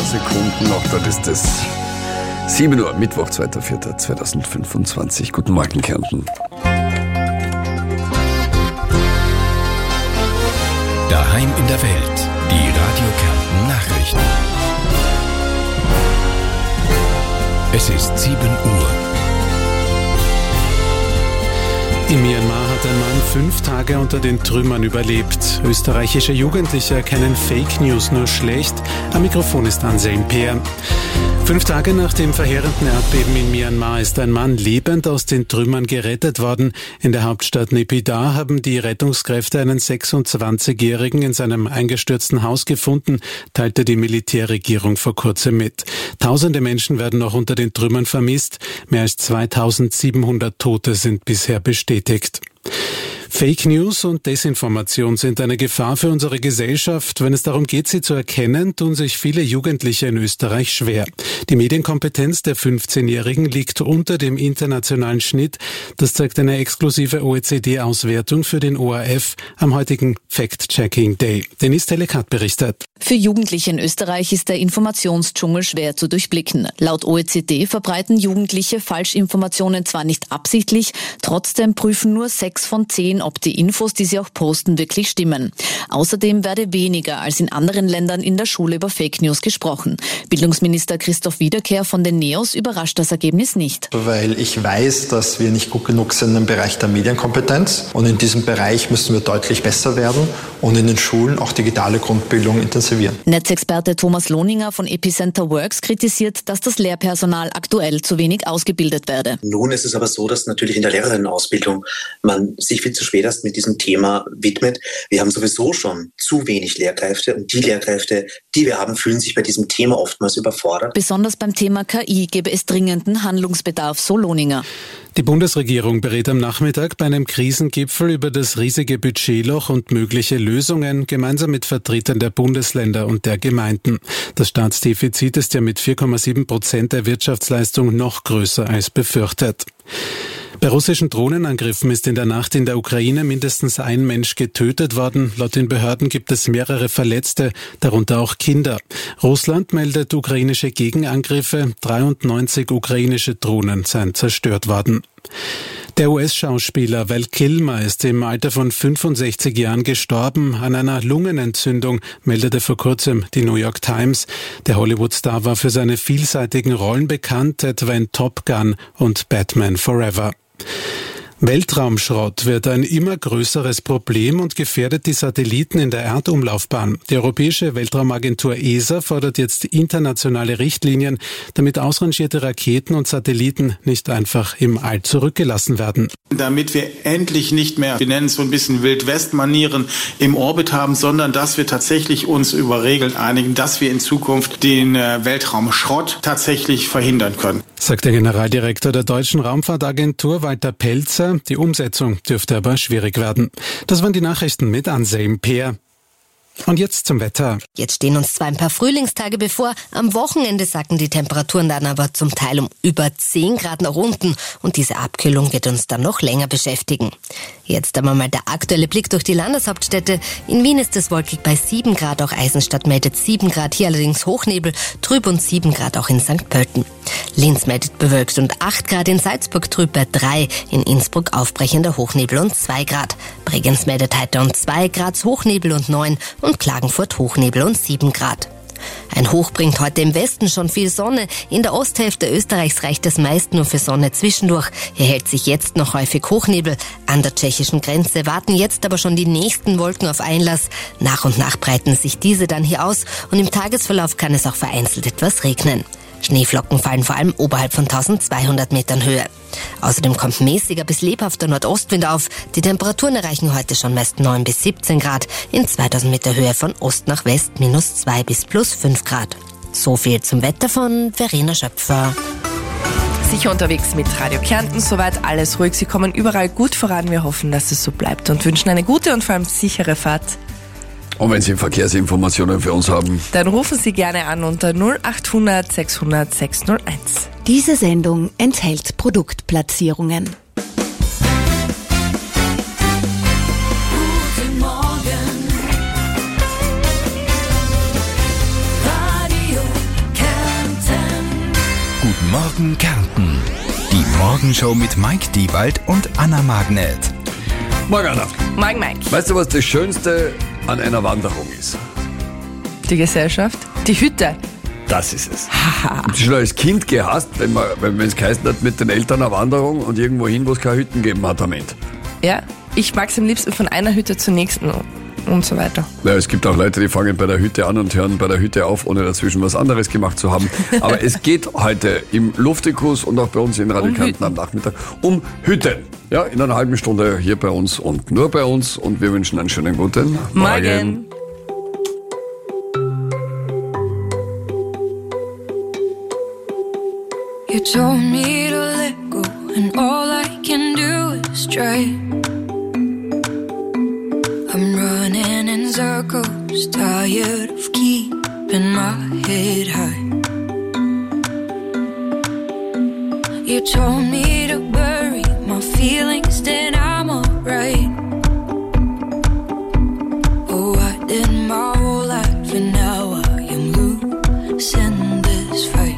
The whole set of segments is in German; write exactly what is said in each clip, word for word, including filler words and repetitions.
Sekunden noch, dort ist es sieben Uhr, Mittwoch, zweiter vierter zweitausendfünfundzwanzig. Guten Morgen, Kärnten. Daheim in der Welt, die Radio Kärnten Nachrichten. Es ist sieben Uhr. In Myanmar hat ein Mann fünf Tage unter den Trümmern überlebt. Österreichische Jugendliche erkennen Fake News nur schlecht. Am Mikrofon ist Anselm Peer. Fünf Tage nach dem verheerenden Erdbeben in Myanmar ist ein Mann lebend aus den Trümmern gerettet worden. In der Hauptstadt Naypyidaw haben die Rettungskräfte einen sechsundzwanzigjährigen in seinem eingestürzten Haus gefunden, teilte die Militärregierung vor kurzem mit. Tausende Menschen werden noch unter den Trümmern vermisst. Mehr als zweitausendsiebenhundert Tote sind bisher bestätigt. Fake News und Desinformation sind eine Gefahr für unsere Gesellschaft. Wenn es darum geht, sie zu erkennen, tun sich viele Jugendliche in Österreich schwer. Die Medienkompetenz der fünfzehnjährigen liegt unter dem internationalen Schnitt. Das zeigt eine exklusive O E C D-Auswertung für den O R F am heutigen Fact-Checking Day. Denise Telekat berichtet. Für Jugendliche in Österreich ist der Informationsdschungel schwer zu durchblicken. Laut O E C D verbreiten Jugendliche Falschinformationen zwar nicht absichtlich, trotzdem prüfen nur sechs von zehn, ob die Infos, die sie auch posten, wirklich stimmen. Außerdem werde weniger als in anderen Ländern in der Schule über Fake News gesprochen. Bildungsminister Christoph Wiederkehr von den NEOS überrascht das Ergebnis nicht. Weil ich weiß, dass wir nicht gut genug sind im Bereich der Medienkompetenz. Und in diesem Bereich müssen wir deutlich besser werden und in den Schulen auch digitale Grundbildung intensivieren. Netzexperte Thomas Lohninger von Epicenter Works kritisiert, dass das Lehrpersonal aktuell zu wenig ausgebildet werde. Nun ist es aber so, dass natürlich in der Lehrerinnenausbildung man sich viel zu spät erst mit diesem Thema widmet. Wir haben sowieso schon zu wenig Lehrkräfte und die Lehrkräfte, die wir haben, fühlen sich bei diesem Thema oftmals überfordert. Besonders beim Thema K I gäbe es dringenden Handlungsbedarf, so Lohninger. Die Bundesregierung berät am Nachmittag bei einem Krisengipfel über das riesige Budgetloch und mögliche Lösungen gemeinsam mit Vertretern der Bundesländer und der Gemeinden. Das Staatsdefizit ist ja mit vier Komma sieben Prozent der Wirtschaftsleistung noch größer als befürchtet. Bei russischen Drohnenangriffen ist in der Nacht in der Ukraine mindestens ein Mensch getötet worden. Laut den Behörden gibt es mehrere Verletzte, darunter auch Kinder. Russland meldet ukrainische Gegenangriffe. dreiundneunzig ukrainische Drohnen seien zerstört worden. Der U S-Schauspieler Val Kilmer ist im Alter von fünfundsechzig Jahren gestorben an einer Lungenentzündung, meldete vor kurzem die New York Times. Der Hollywood-Star war für seine vielseitigen Rollen bekannt, etwa in Top Gun und Batman Forever. Weltraumschrott wird ein immer größeres Problem und gefährdet die Satelliten in der Erdumlaufbahn. Die Europäische Weltraumagentur E S A fordert jetzt internationale Richtlinien, damit ausrangierte Raketen und Satelliten nicht einfach im All zurückgelassen werden. Damit wir endlich nicht mehr, wir nennen es so ein bisschen Wild-West-Manieren, im Orbit haben, sondern dass wir tatsächlich uns über Regeln einigen, dass wir in Zukunft den Weltraumschrott tatsächlich verhindern können. Sagt der Generaldirektor der Deutschen Raumfahrtagentur Walter Pelzer. Die Umsetzung dürfte aber schwierig werden. Das waren die Nachrichten mit Anselm Peer. Und jetzt zum Wetter. Jetzt stehen uns zwar ein paar Frühlingstage bevor, am Wochenende sacken die Temperaturen dann aber zum Teil um über zehn Grad nach unten und diese Abkühlung wird uns dann noch länger beschäftigen. Jetzt aber mal der aktuelle Blick durch die Landeshauptstädte. In Wien ist es wolkig bei sieben Grad, auch Eisenstadt meldet sieben Grad, hier allerdings Hochnebel, trüb und sieben Grad auch in Sankt Pölten. Linz meldet bewölkt und acht Grad, in Salzburg trüb bei drei, in Innsbruck aufbrechender Hochnebel und zwei Grad. Bregenz meldet heiter und zwei Grad, Hochnebel und neun und Klagenfurt Hochnebel und sieben Grad. Ein Hoch bringt heute im Westen schon viel Sonne. In der Osthälfte Österreichs reicht es meist nur für Sonne zwischendurch. Hier hält sich jetzt noch häufig Hochnebel. An der tschechischen Grenze warten jetzt aber schon die nächsten Wolken auf Einlass. Nach und nach breiten sich diese dann hier aus und im Tagesverlauf kann es auch vereinzelt etwas regnen. Schneeflocken fallen vor allem oberhalb von eintausendzweihundert Metern Höhe. Außerdem kommt mäßiger bis lebhafter Nordostwind auf. Die Temperaturen erreichen heute schon meist neun bis siebzehn Grad. In zweitausend Meter Höhe von Ost nach West minus zwei bis plus fünf Grad. So viel zum Wetter von Verena Schöpfer. Sicher unterwegs mit Radio Kärnten, soweit alles ruhig. Sie kommen überall gut voran. Wir hoffen, dass es so bleibt und wünschen eine gute und vor allem sichere Fahrt. Und wenn Sie Verkehrsinformationen für uns haben, dann rufen Sie gerne an unter null acht hundert sechshundert sechshunderteins. Diese Sendung enthält Produktplatzierungen. Guten Morgen Radio Morgen Kärnten. Die Morgenshow mit Mike Diewald und Anna Magnet. Morgen, Anna. Morgen, Mike. Weißt du, was das Schönste an einer Wanderung ist? Die Gesellschaft? Die Hütte? Das ist es. Ich habe schon als Kind gehasst, wenn man wenn es geheißen hat, mit den Eltern eine Wanderung und irgendwo hin, wo es keine Hütten gegeben hat am Ende. Ja, ich mag es am liebsten von einer Hütte zur nächsten und so weiter. Ja, es gibt auch Leute, die fangen bei der Hütte an und hören bei der Hütte auf, ohne dazwischen was anderes gemacht zu haben. Aber es geht heute im Luftikus und auch bei uns in Radio Kärnten am Nachmittag um Hütten. Ja, in einer halben Stunde hier bei uns und nur bei uns. Und wir wünschen einen schönen guten Morgen. Morgen. You told me to let go, and all I can do is try. I'm running in circles, tired of keeping my head high. You told me to bury my feelings, then I'm alright. Oh, I did my whole life, and now I am losing this fight.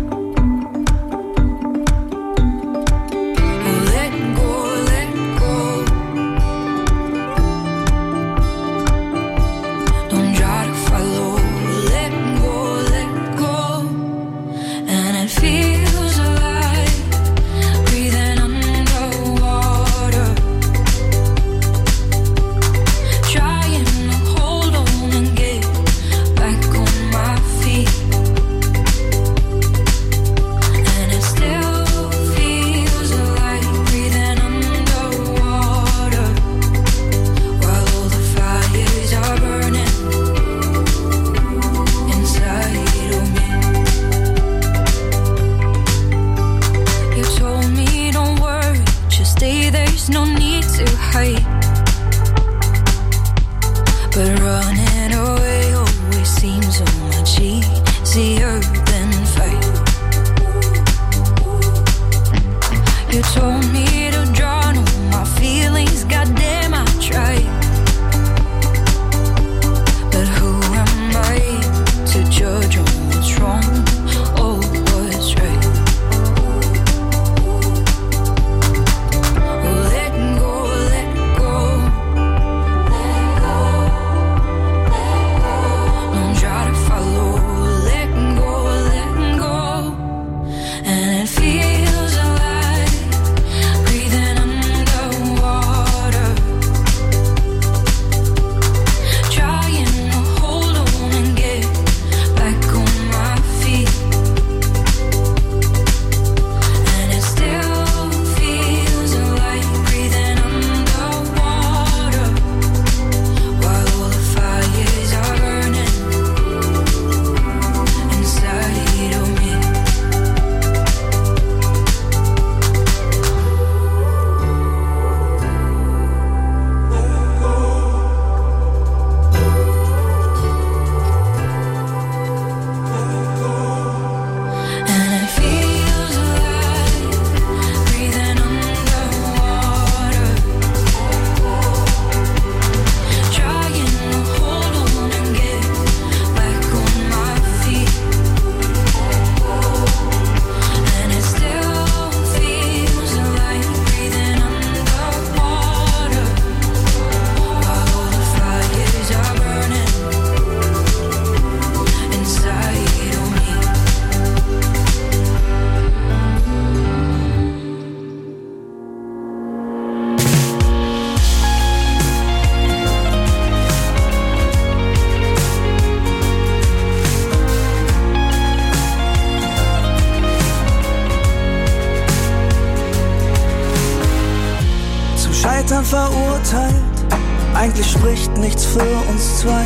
Verurteilt, eigentlich spricht nichts für uns zwei.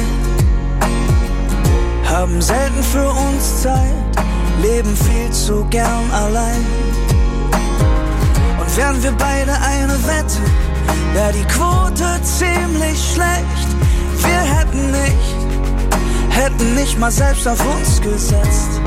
Haben selten für uns Zeit, leben viel zu gern allein. Und wären wir beide eine Wette, wär die Quote ziemlich schlecht. Wir hätten nicht, hätten nicht mal selbst auf uns gesetzt.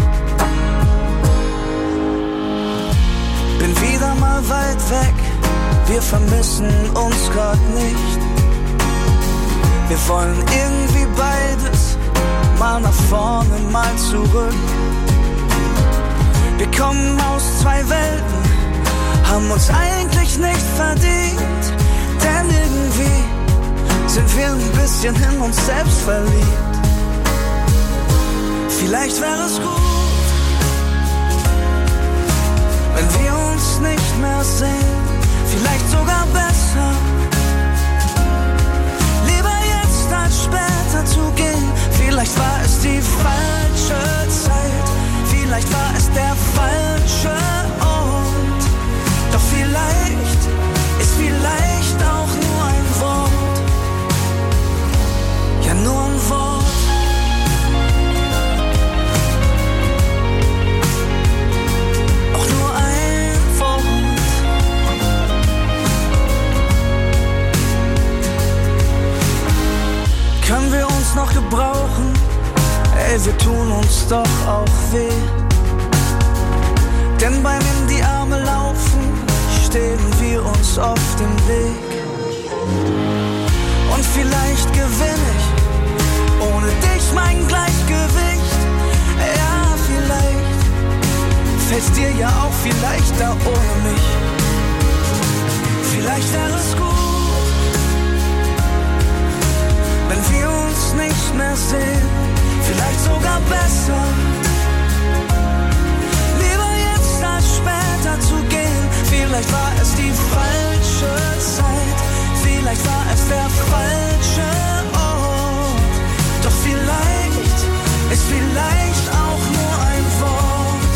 Bin wieder mal weit weg, wir vermissen uns grad nicht. Wir wollen irgendwie beides, mal nach vorne, mal zurück. Wir kommen aus zwei Welten, haben uns eigentlich nicht verdient, denn irgendwie sind wir ein bisschen in uns selbst verliebt. Vielleicht wäre es gut, wenn wir uns nicht mehr sehen, vielleicht sogar besser. Lieber jetzt als später zu gehen. Vielleicht war es die falsche Zeit, vielleicht war es der falsche Ort. Doch vielleicht ist vielleicht auch nur ein Wort, ja nur ein Wort. Können wir uns noch gebrauchen? Ey, wir tun uns doch auch weh. Denn beim in die Arme laufen stehen wir uns auf dem Weg. Und vielleicht gewinne ich ohne dich mein Gleichgewicht. Ja, vielleicht fällt's dir ja auch viel leichter ohne mich. Vielleicht wäre es gut, wenn wir uns nicht mehr sehen, vielleicht sogar besser. Lieber jetzt als später zu gehen. Vielleicht war es die falsche Zeit, vielleicht war es der falsche Ort. Doch vielleicht ist vielleicht auch nur ein Wort.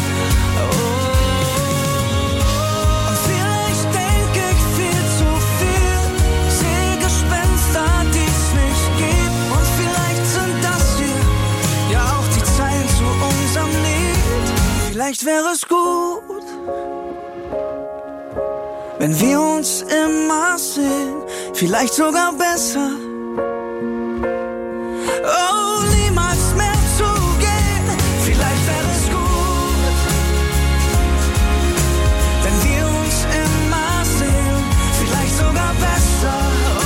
Oh. Und vielleicht denke ich viel zu viel, sehe Gespenster, die es nicht gibt. Und vielleicht sind das hier ja auch die Zeilen zu unserem Lied. Vielleicht wäre es gut, wenn wir uns immer sehen, vielleicht sogar besser. Oh, niemals mehr zu gehen. Vielleicht wäre es gut, wenn wir uns immer sehen, vielleicht sogar besser.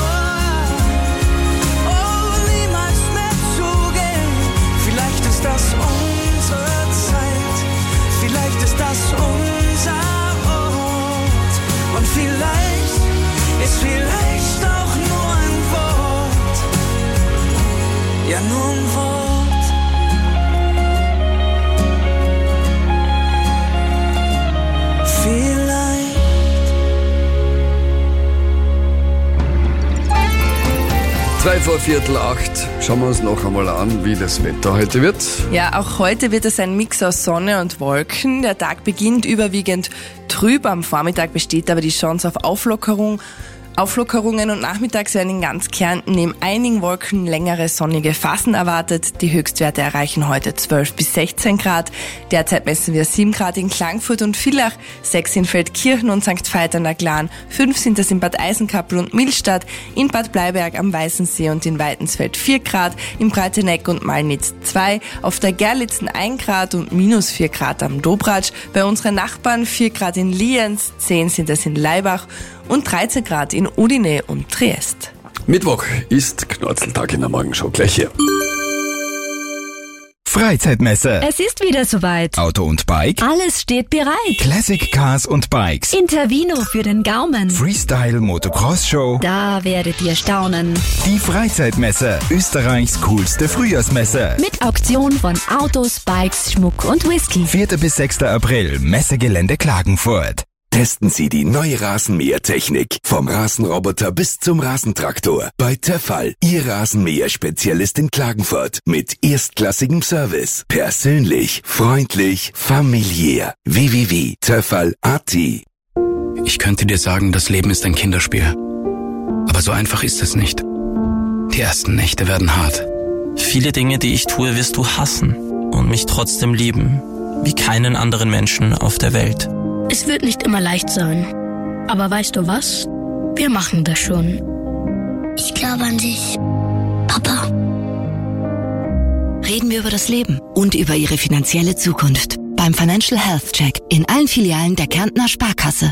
Oh, oh, niemals mehr zu gehen. Vielleicht ist das unsere Zeit, vielleicht ist das unser Ort. Und vielleicht ist vielleicht auch nur ein Wort, ja nur ein Wort. Vielleicht. Zwei vor Viertel acht. Schauen wir uns noch einmal an, wie das Wetter heute wird. Ja, auch heute wird es ein Mix aus Sonne und Wolken. Der Tag beginnt überwiegend trüb. Am Vormittag besteht aber die Chance auf Auflockerung. Auflockerungen und nachmittags werden in ganz Kärnten neben einigen Wolken längere sonnige Phasen erwartet. Die Höchstwerte erreichen heute zwölf bis sechzehn Grad. Derzeit messen wir sieben Grad in Klagenfurt und Villach, sechs in Feldkirchen und Sankt Veit an der Glan, fünf sind es in Bad Eisenkappel und Millstatt, in Bad Bleiberg am Weißensee und in Weidensfeld vier Grad, in Breiteneck und Malnitz zwei, auf der Gerlitzen ein Grad und minus vier Grad am Dobratsch, bei unseren Nachbarn vier Grad in Lienz, zehn sind es in Laibach und dreizehn Grad in Udine und Triest. Mittwoch ist Knorzeltag in der Morgenshow. Gleich hier. Freizeitmesse. Es ist wieder soweit. Auto und Bike. Alles steht bereit. Classic Cars und Bikes. Intervino für den Gaumen. Freestyle Motocross Show. Da werdet ihr staunen. Die Freizeitmesse. Österreichs coolste Frühjahrsmesse. Mit Auktion von Autos, Bikes, Schmuck und Whisky. vierter bis sechster April. Messegelände Klagenfurt. Testen Sie die neue Rasenmähertechnik. Vom Rasenroboter bis zum Rasentraktor. Bei Tefal, Ihr Rasenmäher-Spezialist in Klagenfurt. Mit erstklassigem Service. Persönlich, freundlich, familiär. w w w punkt tefal punkt a t. Ich könnte dir sagen, das Leben ist ein Kinderspiel. Aber so einfach ist es nicht. Die ersten Nächte werden hart. Viele Dinge, die ich tue, wirst du hassen und mich trotzdem lieben. Wie keinen anderen Menschen auf der Welt. Es wird nicht immer leicht sein. Aber weißt du was? Wir machen das schon. Ich glaube an dich, Papa. Reden wir über das Leben und über Ihre finanzielle Zukunft. Beim Financial Health Check in allen Filialen der Kärntner Sparkasse.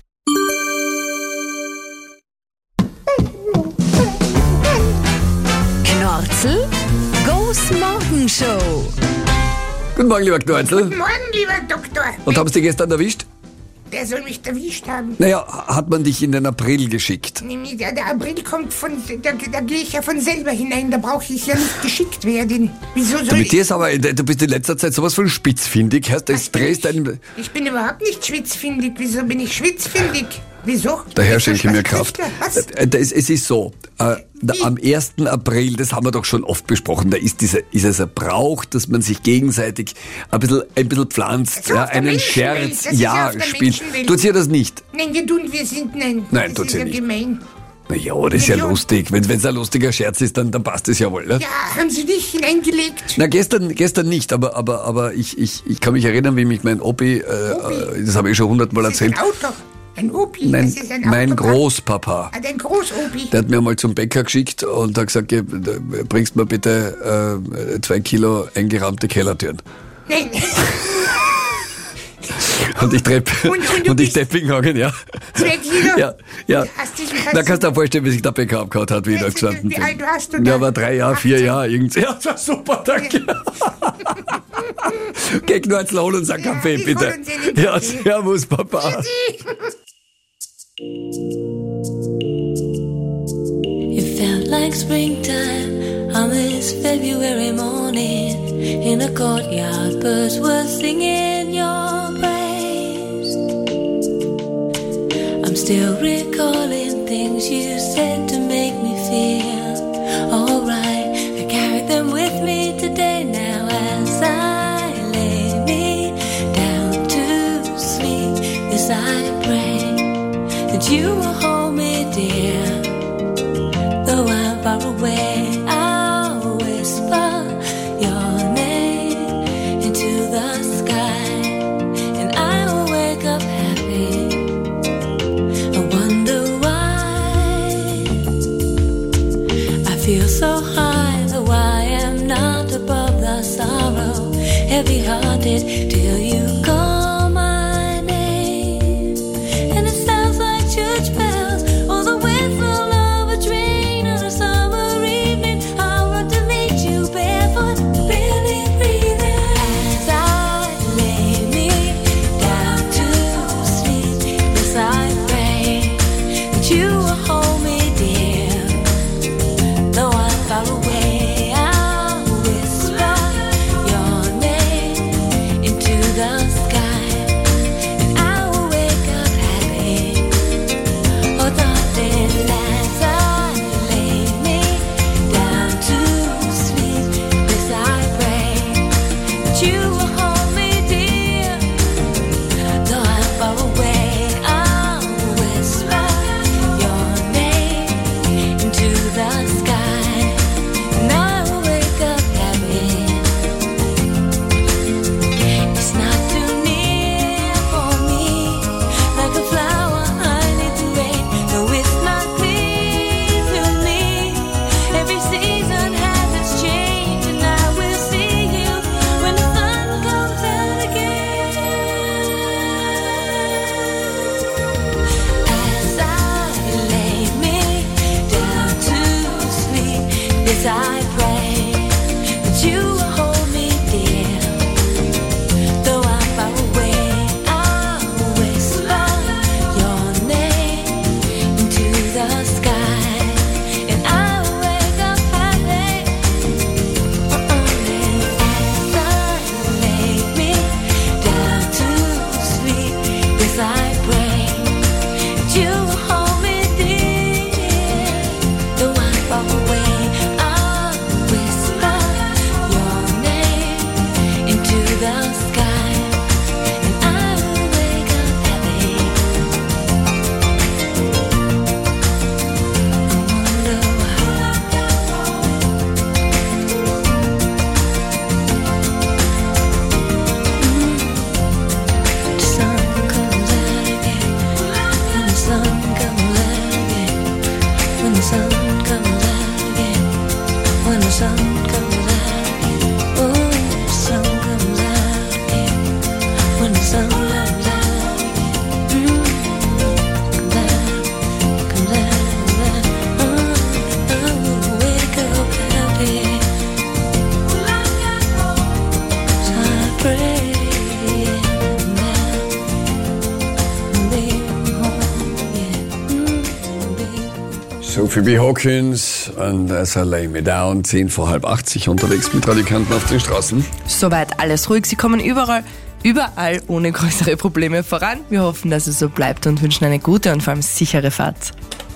Knorzel Goes Morgenshow. Guten Morgen, lieber Knäuzel. Guten Morgen, lieber Doktor. Und haben Sie erwischt erwischt? Der soll mich erwischt haben. Naja, hat man dich in den April geschickt? Nee, nee, der, der April kommt von, da, da gehe ich ja von selber hinein, da brauche ich ja nicht geschickt werden. Wieso soll Du, mit ich... dir ist aber, du bist in letzter Zeit sowas von spitzfindig. Hörst, das drehst deinen... Ich bin überhaupt nicht schwitzfindig. Wieso bin ich schwitzfindig? Wieso? Der Herr schenke mir Kraft. Was? Äh, Es es ist so, äh, da, am ersten April, das haben wir doch schon oft besprochen, da ist, dieser, ist es ein Brauch, dass man sich gegenseitig ein bisschen, ein bisschen pflanzt, So ja, auf der einen Menschenwelt, Scherz, das ist ja ja, auf der spielt. Menschenwelt. Tut ihr das nicht? Nein, wir tun, wir sind, nein. Nein, das tut ist sie ja nicht. gemein. Na ja, das ist ja Ja. lustig. Wenn es ein lustiger Scherz ist, dann, dann passt es ja wohl, ne? Ja, haben Sie dich hineingelegt? Na, gestern, gestern nicht, aber, aber, aber ich, ich, ich kann mich erinnern, wie mich mein Opi, äh, äh, das habe ich schon hundertmal erzählt. Ein Auto. Ein Opi, Nein, das ist ein mein Auto. Großpapa. Ah, dein Großopi. Der hat mir mal zum Bäcker geschickt und hat gesagt, geh, bringst mir bitte äh, zwei Kilo eingerahmte Kellertüren. Nein. Und ich trepp, Und- und du und ich bist- Deppinghagen, ja. Zwei Kilo? Ja, ja. Hast du, hast Da kannst du dir vorstellen, wie sich der Bäcker abgehauen hat, wie ich da gestanden Wie bin. alt warst du Ja, da? war drei Jahre, vier Jahre, irgendwie. Ja, das war super, danke. Geh Knäuzel, hol uns einen Kaffee, ich bitte. hol uns einen Ja, Kaffee. servus, Papa. It felt like springtime on this February morning. In a courtyard, birds were singing your praise. I'm still recalling things you said to make me feel alright. I carry them with me today now as I lay me down to sleep. Yes, I pray that you will hold me dear. Though I'm far away, I'll whisper your name into the sky, and I will wake up happy. I wonder why I feel so high, though I am not above the sorrow. Heavy-hearted till you call my name, and it sounds like church bells or the whistle of a train on a summer evening. I'll run to meet you barefoot, barely breathing as I lay me down to sleep. Yes, I pray that you will hold me dear. Though I'm far away, I'll whisper your name into the sky, and I will wake up happy. Oh, darling, as I lay me down to sleep, yes, I pray that you will hold me dear. Though I'm far away, I'll whisper your name into the sky, and I will wake up happy. It's not too near for me, like a flower I need to rain. No, it's not clear to me. Every season has its change, and I will see you when the sun Sophie B. Hawkins und As I Lay Me Down, zehn vor halb achtzig unterwegs mit Radikanten auf den Straßen. Soweit alles ruhig. Sie kommen überall, überall ohne größere Probleme voran. Wir hoffen, dass es so bleibt und wünschen eine gute und vor allem sichere Fahrt.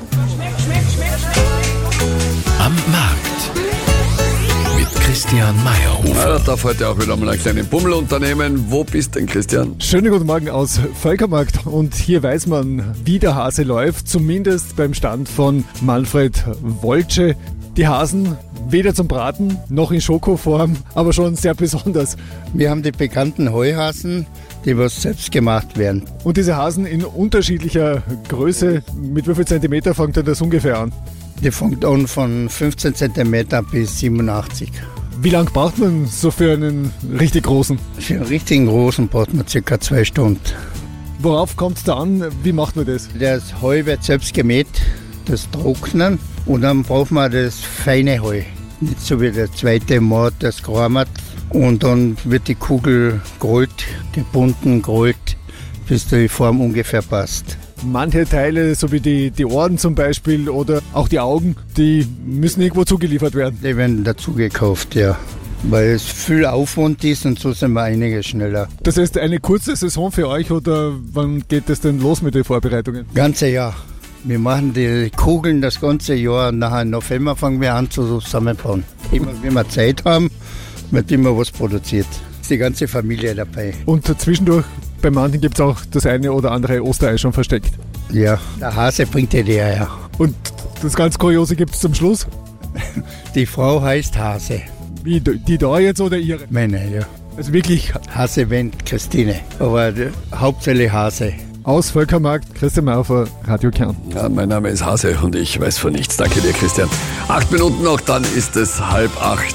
Am Markt. Mit Christian Meyerhofer. Ja, darf heute auch wieder mal einen kleinen Bummel unternehmen. Wo bist denn, Christian? Schönen guten Morgen aus Völkermarkt. Und hier weiß man, wie der Hase läuft. Zumindest beim Stand von Manfred Woltsche. Die Hasen weder zum Braten noch in Schokoform, aber schon sehr besonders. Wir haben die bekannten Heuhasen, die was selbst gemacht werden. Und diese Hasen in unterschiedlicher Größe. Mit wie viel Zentimeter fängt denn das ungefähr an? Die fängt an von fünfzehn Zentimeter bis siebenundachtzig. Wie lange braucht man so für einen richtig großen? Für einen richtigen großen braucht man circa zwei Stunden. Worauf kommt es da an? Wie macht man das? Das Heu wird selbst gemäht, das Trocknen, und dann braucht man das feine Heu. Nicht so wie der zweite Mord, das Gramat. Und dann wird die Kugel gerollt, gebunden, gerollt, bis die Form ungefähr passt. Manche Teile, so wie die, die Ohren zum Beispiel oder auch die Augen, die müssen irgendwo zugeliefert werden. Die werden dazu gekauft, ja. Weil es viel Aufwand ist und so sind wir einige schneller. Das heißt, eine kurze Saison für euch oder wann geht es denn los mit den Vorbereitungen? Ganze Jahr. Wir machen die Kugeln das ganze Jahr und nachher im November fangen wir an zu zusammenbauen. Immer wenn wir Zeit haben, wird immer was produziert. Ist die ganze Familie dabei. Und zwischendurch, bei manchen gibt es auch das eine oder andere Osterei schon versteckt. Ja, der Hase bringt die her. Und das ganz Kuriose gibt es zum Schluss? Die Frau heißt Hase. Wie, die da jetzt oder ihre? Meine, ja. Also wirklich? Hase Wendt, Christine. Aber hauptsächlich Hase. Aus Völkermarkt, Christian Maufer, Radio Kärnten. Ja, mein Name ist Hase und ich weiß von nichts. Danke dir, Christian. Acht Minuten noch, dann ist es halb acht.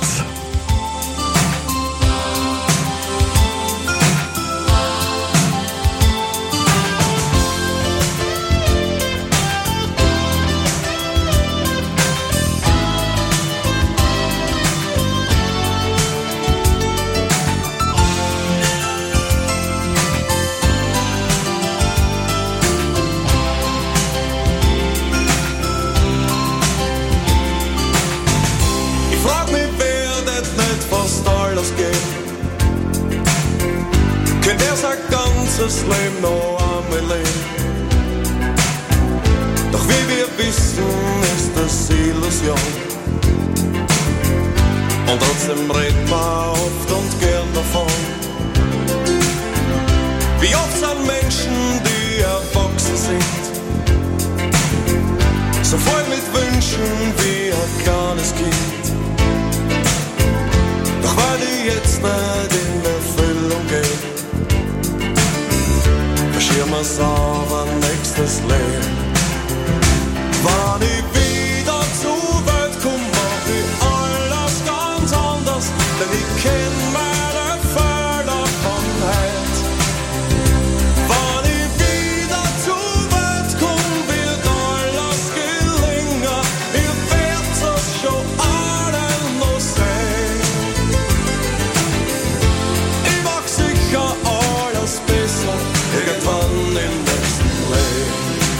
Könnt ihr sein ganzes Leben noch einmal leben? Doch wie wir wissen, ist das Illusion. Und trotzdem redet man oft und gern davon. Wie oft sind Menschen, die erwachsen sind, so voll mit Wünschen wie ein kleines Kind. Doch weil die jetzt nicht in Erfüllung gehen, verschieren wir's auf ein nächstes Leben. Wann ich wieder zur Welt komm, mach ich alles ganz anders, denn ich kenn meine Fehler von heute. Wann ich wieder zur Welt komm, wird alles gelingen, ihr werdet es schon alle noch sehen. Ich mach sicher alles besser, irgendwann im nächsten Leben.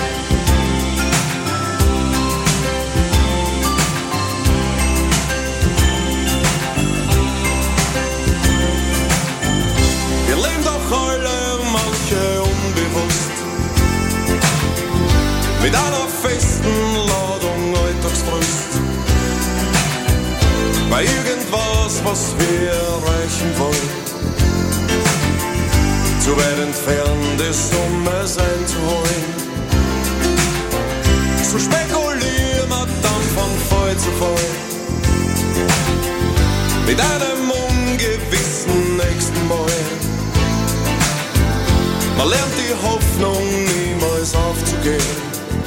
Wir leben doch alle manche unbewusst mit einer festen Ladung Alltagströst. Bei irgendwas, was wir erreichen wollen, zu weit entfernt ist, um es einzuholen. So spekulieren wir dann von Fall zu Fall mit einem ungewissen nächsten Mal. Man lernt die Hoffnung niemals aufzugeben.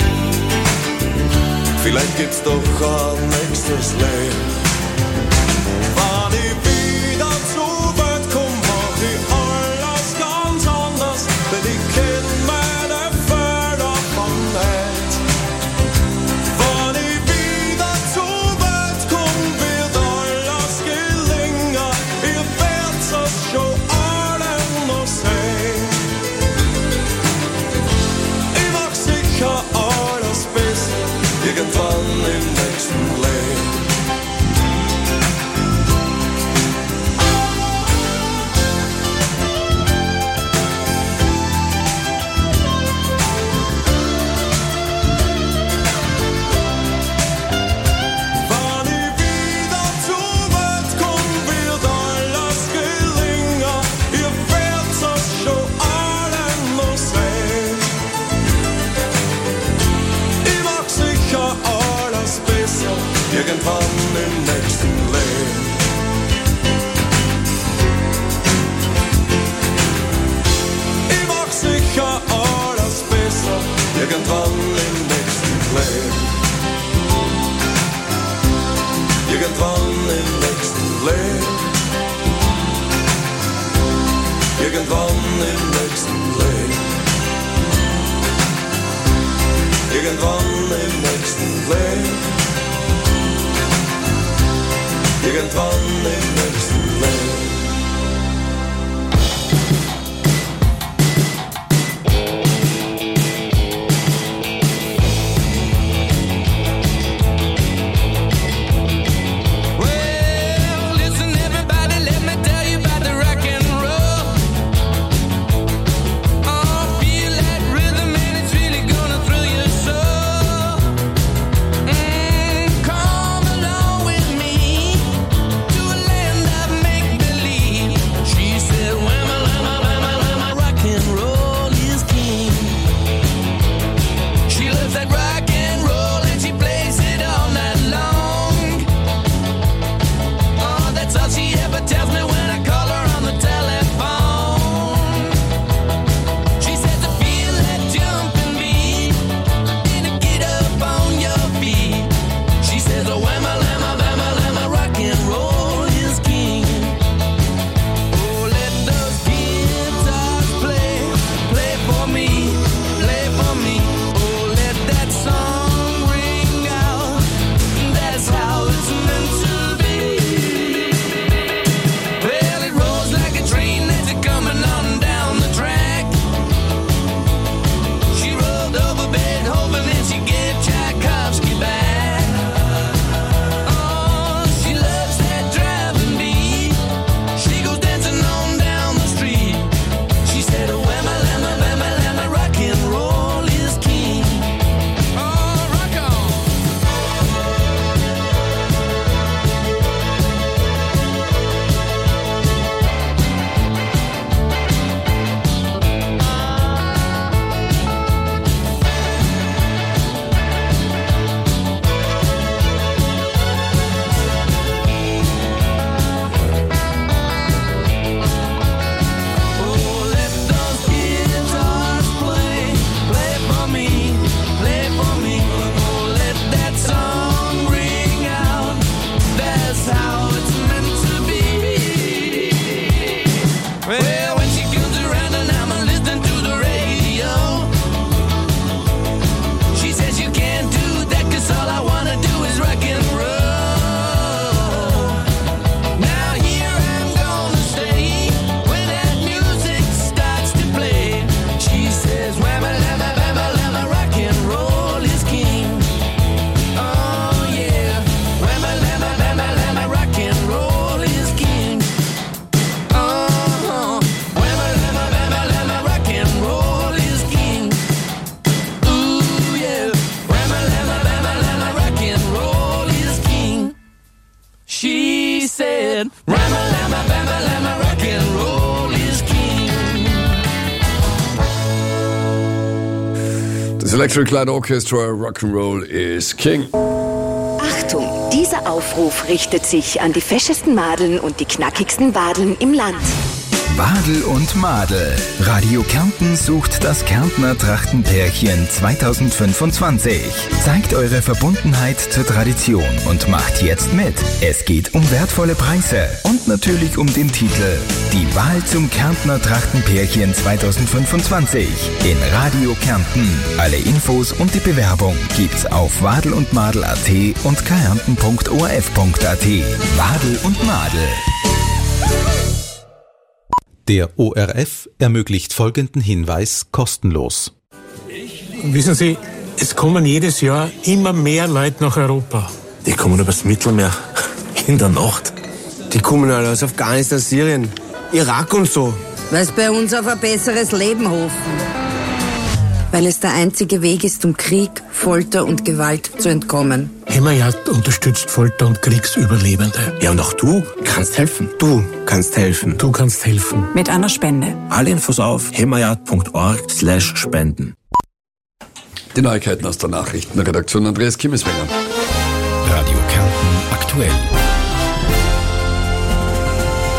Vielleicht gibt's doch ein nächstes Leben. Wann ich wieder zur Welt komm, mach ich alles ganz anders, denn ich kenn meine Fehler von heute. Wann ich wieder zur Welt komm, wird alles gelingen, ihr werdt's es schon alle noch sehen. Ich mach sicher alles besser, irgendwann irgendwann im nächsten Leben. Irgendwann im nächsten Leben. Irgendwann im nächsten Leben. Das Electric Light Orchestra, Rock'n'Roll is King. Achtung, dieser Aufruf richtet sich an die feschesten Madeln und die knackigsten Wadeln im Land. Wadel und Madel. Radio Kärnten sucht das Kärntner Trachtenpärchen zweitausendfünfundzwanzig. Zeigt eure Verbundenheit zur Tradition und macht jetzt mit. Es geht um wertvolle Preise und natürlich um den Titel Die Wahl zum Kärntner Trachtenpärchen zweitausendfünfundzwanzig in Radio Kärnten. Alle Infos und die Bewerbung gibt's auf wadelundmadel punkt at und kärnten punkt o r f punkt at. Wadel und Madel. Der O R F ermöglicht folgenden Hinweis kostenlos. Wissen Sie, es kommen jedes Jahr immer mehr Leute nach Europa. Die kommen übers Mittelmeer in der Nacht. Die kommen alle aus Afghanistan, Syrien, Irak und so. Weil es bei uns auf ein besseres Leben hoffen. Weil es der einzige Weg ist, um Krieg, Folter und Gewalt zu entkommen. Hemajat unterstützt Folter- und Kriegsüberlebende. Ja, und auch du kannst helfen. Du kannst helfen. Du kannst helfen. Mit einer Spende. Alle Infos auf hemajat punkt org slash spenden. Die Neuigkeiten aus der Nachrichtenredaktion, Andreas Kimmeswenger. Radio Kärnten aktuell.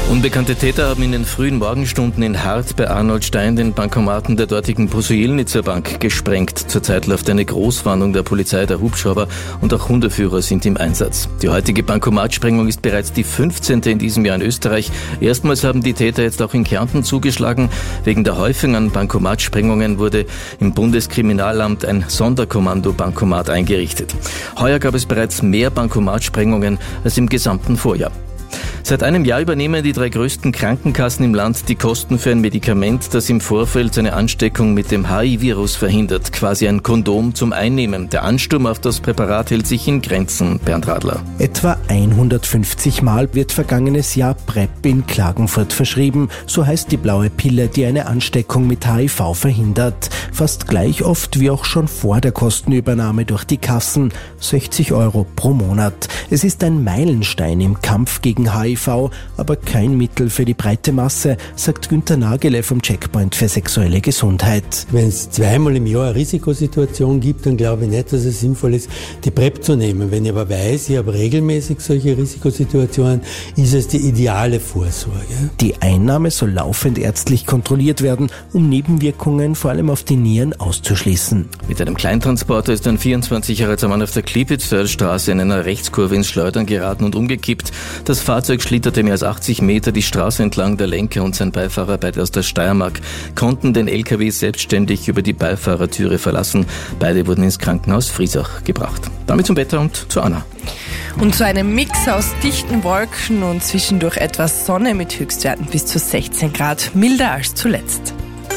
Unbekannte Täter haben in den frühen Morgenstunden in Hart bei Arnold Stein den Bankomaten der dortigen Posuilnitzer Bank gesprengt. Zurzeit läuft eine Großwarnung der Polizei, der Hubschrauber und auch Hundeführer sind im Einsatz. Die heutige Bankomatsprengung ist bereits die fünfzehnte in diesem Jahr in Österreich. Erstmals haben die Täter jetzt auch in Kärnten zugeschlagen. Wegen der Häufung an Bankomatsprengungen wurde im Bundeskriminalamt ein Sonderkommando-Bankomat eingerichtet. Heuer gab es bereits mehr Bankomatsprengungen als im gesamten Vorjahr. Seit einem Jahr übernehmen die drei größten Krankenkassen im Land die Kosten für ein Medikament, das im Vorfeld eine Ansteckung mit dem H I V-Virus verhindert. Quasi ein Kondom zum Einnehmen. Der Ansturm auf das Präparat hält sich in Grenzen. Bernd Radler. Etwa hundertfünfzig Mal wird vergangenes Jahr PrEP in Klagenfurt verschrieben. So heißt die blaue Pille, die eine Ansteckung mit H I V verhindert. Fast gleich oft wie auch schon vor der Kostenübernahme durch die Kassen. sechzig Euro pro Monat. Es ist ein Meilenstein im Kampf gegen H I V, aber kein Mittel für die breite Masse, sagt Günter Nagele vom Checkpoint für sexuelle Gesundheit. Wenn es zweimal im Jahr eine Risikosituation gibt, dann glaube ich nicht, dass es sinnvoll ist, die PrEP zu nehmen. Wenn ich aber weiß, ich habe regelmäßig solche Risikosituationen, ist es die ideale Vorsorge. Die Einnahme soll laufend ärztlich kontrolliert werden, um Nebenwirkungen vor allem auf die Nieren auszuschließen. Mit einem Kleintransporter ist ein vierundzwanzig Jahre alter Mann auf der Klippitz-Straße in einer Rechtskurve ins Schleudern geraten und umgekippt. Das Fahrzeug schlitterte mehr als achtzig Meter die Straße entlang. Der Lenker und sein Beifahrer, beide aus der Steiermark, konnten den L K W selbstständig über die Beifahrertüre verlassen. Beide wurden ins Krankenhaus Friesach gebracht. Damit zum Wetter und zu Anna. Und zu einem Mix aus dichten Wolken und zwischendurch etwas Sonne mit Höchstwerten bis zu sechzehn Grad, milder als zuletzt.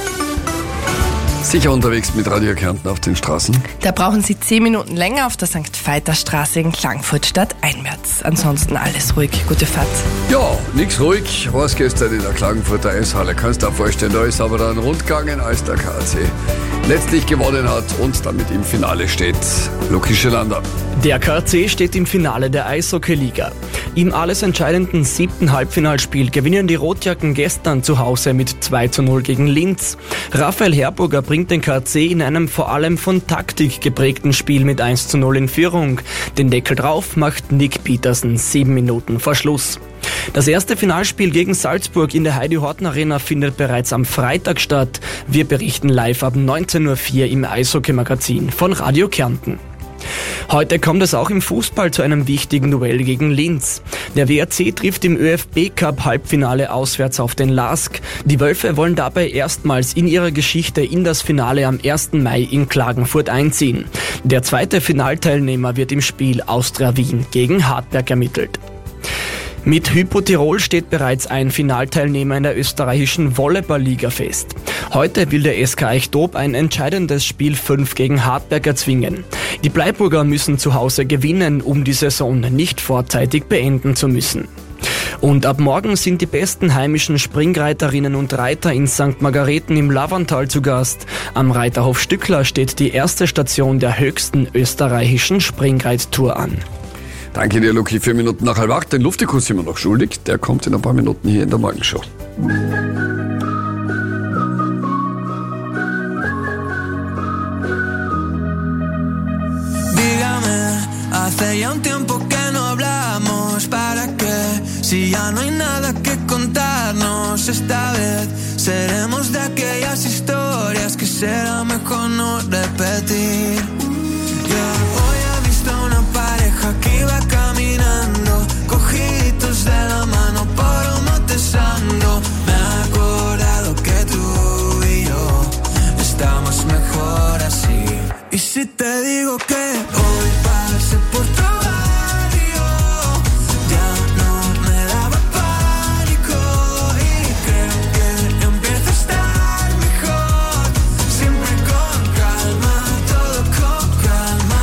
Sicher unterwegs mit Radio Kärnten auf den Straßen? Da brauchen Sie zehn Minuten länger auf der Sankt Veiter Straße in Klagenfurt stadteinwärts. Ansonsten alles ruhig. Gute Fahrt. Ja, nix ruhig. Was gestern in der Klagenfurter Eishalle? Kannst du dir vorstellen, da ist aber dann rundgegangen, als der K C letztlich gewonnen hat und damit im Finale steht. Luki Schelander. Der K C steht im Finale der Eishockey-Liga. Im alles entscheidenden siebten Halbfinalspiel gewinnen die Rotjacken gestern zu Hause mit zwei zu null gegen Linz. Raphael Herburger bringt den K C in einem vor allem von Taktik geprägten Spiel mit eins zu null in Führung. Den Deckel drauf macht Nick Petersen sieben Minuten vor Schluss. Das erste Finalspiel gegen Salzburg in der Heidi-Horten-Arena findet bereits am Freitag statt. Wir berichten live ab neunzehn Uhr vier im Eishockey-Magazin von Radio Kärnten. Heute kommt es auch im Fußball zu einem wichtigen Duell gegen Linz. Der W R C trifft im ÖFB-Cup-Halbfinale auswärts auf den LASK. Die Wölfe wollen dabei erstmals in ihrer Geschichte in das Finale am ersten Mai in Klagenfurt einziehen. Der zweite Finalteilnehmer wird im Spiel Austria Wien gegen Hartberg ermittelt. Mit Hypo Tirol steht bereits ein Finalteilnehmer in der österreichischen Volleyball-Liga fest. Heute will der S K Eichdob ein entscheidendes Spiel fünf gegen Hartberg erzwingen. Die Bleiburger müssen zu Hause gewinnen, um die Saison nicht vorzeitig beenden zu müssen. Und ab morgen sind die besten heimischen Springreiterinnen und Reiter in Sankt Margareten im Lavantal zu Gast. Am Reiterhof Stückler steht die erste Station der höchsten österreichischen Springreittour an. Danke dir, Luki. Vier Minuten nach halb acht. Den Luftikus sind wir noch schuldig. Der kommt in ein paar Minuten hier in der Morgenshow. Dígame, hace ya un tiempo que no hablamos. ¿Para qué? Si ya no hay nada que contarnos. Esta vez seremos de aquellas historias que será mejor no repetir. Yeah. Hoy he visto una pareja que iba caminando, cogiditos de la mano por un matesando. Me he acordado que tú y yo estamos mejor así. Y si te digo que hoy pasé por tu barrio, ya no me daba pánico y creo que empieza a estar mejor. Siempre con calma, todo con calma.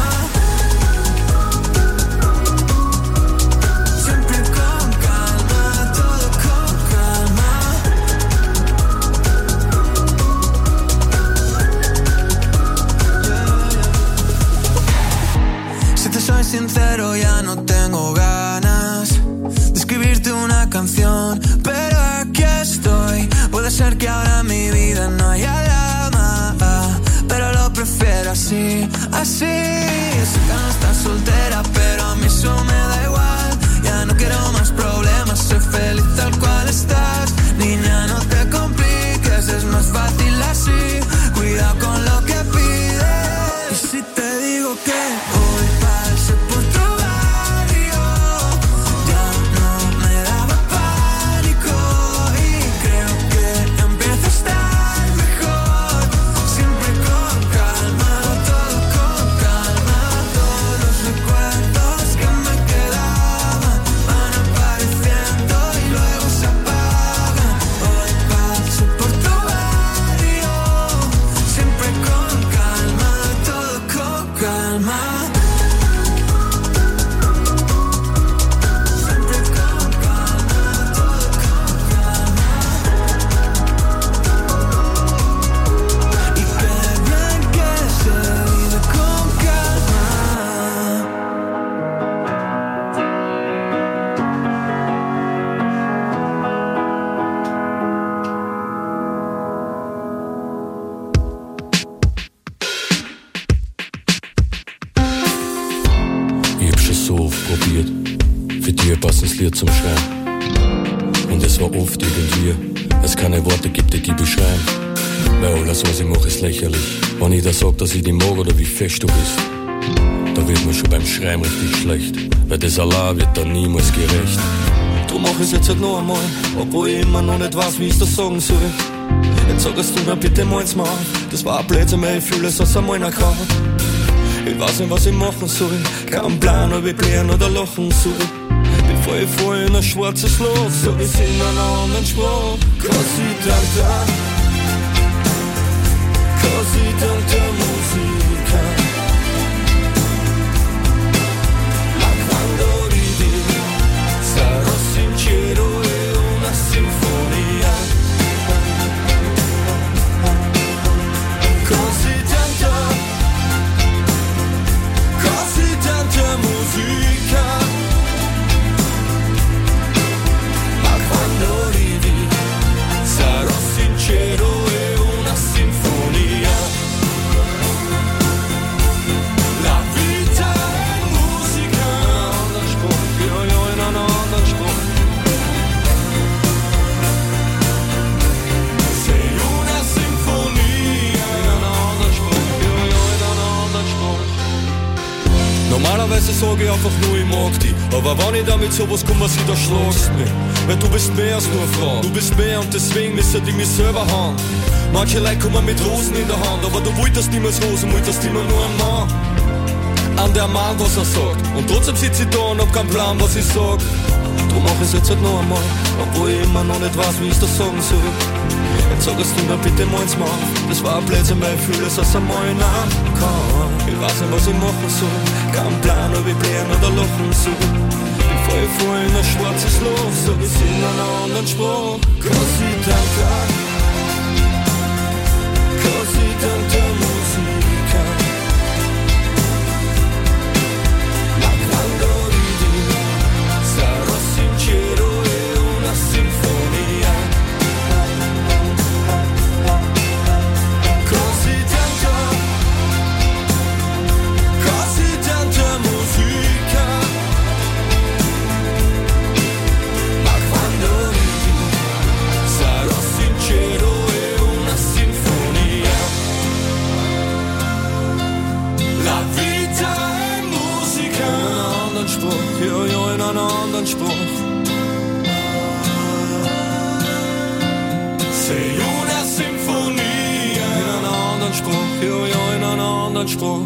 Siempre con calma, todo con calma. Si te soy sincero, ya no tengo ganas de escribirte una canción, pero aquí estoy. Puede ser que ahora en mi vida no haya drama, pero lo prefiero así, así. Sé que no estás soltera, pero a mí eso me da igual. Ya no quiero más problemas, soy feliz tal cual estoy. passendes Lied zum Schreien. Und es war oft irgendwie, es keine Worte gibt, die die beschreiben. Weil alles, was ich mache, ist lächerlich. Wenn ich da sag, dass ich dich mag oder wie fest du bist, da wird mir schon beim Schreiben richtig schlecht. Weil das allein wird dann niemals gerecht. Drum mach ich's jetzt halt noch einmal, obwohl ich immer noch nicht weiß, wie ich's das sagen soll. Jetzt sagst du mir bitte mal's mal auf. Das war ein Blödsinn, weil ich fühle es aus einmal nach kann. Ich weiß nicht, was ich machen soll. Kein Plan, ob ich blären oder lachen soll. Bevor ich vor in ein schwarzes Loch, sag ich's in einer anderen Sprache. Così tanta, così tanta musica. Ma quando ridi, sarò sincero, è una sinfonia. Così tanta, così tanta musica. Ma quando ridi, sarò sincero, è una sinfonia. La vita è musica, un ander Spruch, ja, ja, in einen anderen Spruch. Sei una sinfonia, in einen anderen Spruch, ja, ja, in einen anderen Spruch. Normalerweise sag ich einfach nur, ich mag dich. Aber wenn ich damit sowas komme, was ich da schlagst mich. Weil du bist mehr als nur eine Frau. Du bist mehr und deswegen müssen die mich selber haben. Manche Leute kommen mit Rosen in der Hand, aber du wolltest niemals Rosen, wolltest immer nur einen Mann. An der Mann, was er sagt. Und trotzdem sitz ich da und hab keinen Plan, was ich sag. Drum mach ich's jetzt halt noch einmal, obwohl ich immer noch nicht weiß, wie ich's das sagen soll. Jetzt sagst du mir bitte mal's mal auf. Das war ein Blödsinn, weil ich fühle es aus einmal nach kann. Ich weiß nicht, was ich machen soll. Kein Plan, ob ich blären oder lachen soll. Bevor ich vor in ein schwarzes Loch, sag ich's in einer anderen Sprache. Così tanta, così tanta musica. Ma quando ridi, sarò sincero, è una sinfonia. Così tanta, così tanta musica. Ma quando ridi, sarò sincero, è una sinfonia. La vita è musica, in einen anderen Spruch, ja, ja, in einen anderen Spruch. Sei una sinfonia, in einen anderen Spruch, ja, ja, in einen anderen Spruch.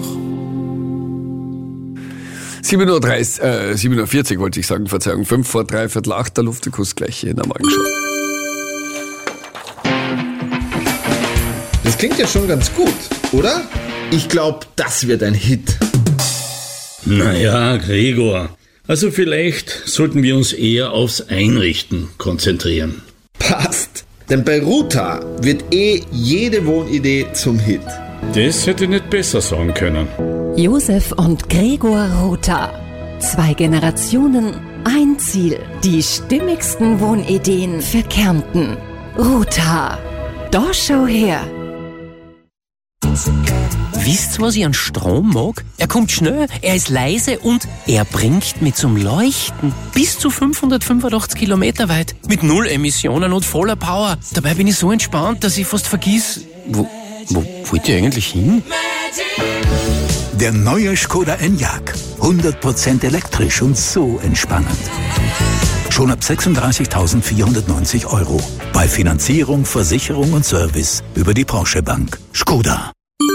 sieben Uhr dreißig, äh, sieben Uhr vierzig wollte ich sagen, Verzeihung, fünf vor drei, Viertel acht, der Luftikus gleich hier in der Morgenshow. Das klingt ja schon ganz gut, oder? Ich glaube, das wird ein Hit. Naja, Gregor, also vielleicht sollten wir uns eher aufs Einrichten konzentrieren. Passt, denn bei Ruta wird eh jede Wohnidee zum Hit. Das hätte ich nicht besser sagen können. Josef und Gregor Rother. Zwei Generationen, ein Ziel. Die stimmigsten Wohnideen für Kärnten. Rother. Da schau her. Wisst ihr, was ich an Strom mag? Er kommt schnell, er ist leise und er bringt mich zum Leuchten. Bis zu fünfhundertfünfundachtzig Kilometer weit. Mit null Emissionen und voller Power. Dabei bin ich so entspannt, dass ich fast vergiss, wo, wo wollt ihr eigentlich hin? Der neue Skoda Enyaq. hundert Prozent elektrisch und so entspannend. Schon ab sechsunddreißigtausendvierhundertneunzig Euro. Bei Finanzierung, Versicherung und Service über die Porsche Bank. Skoda.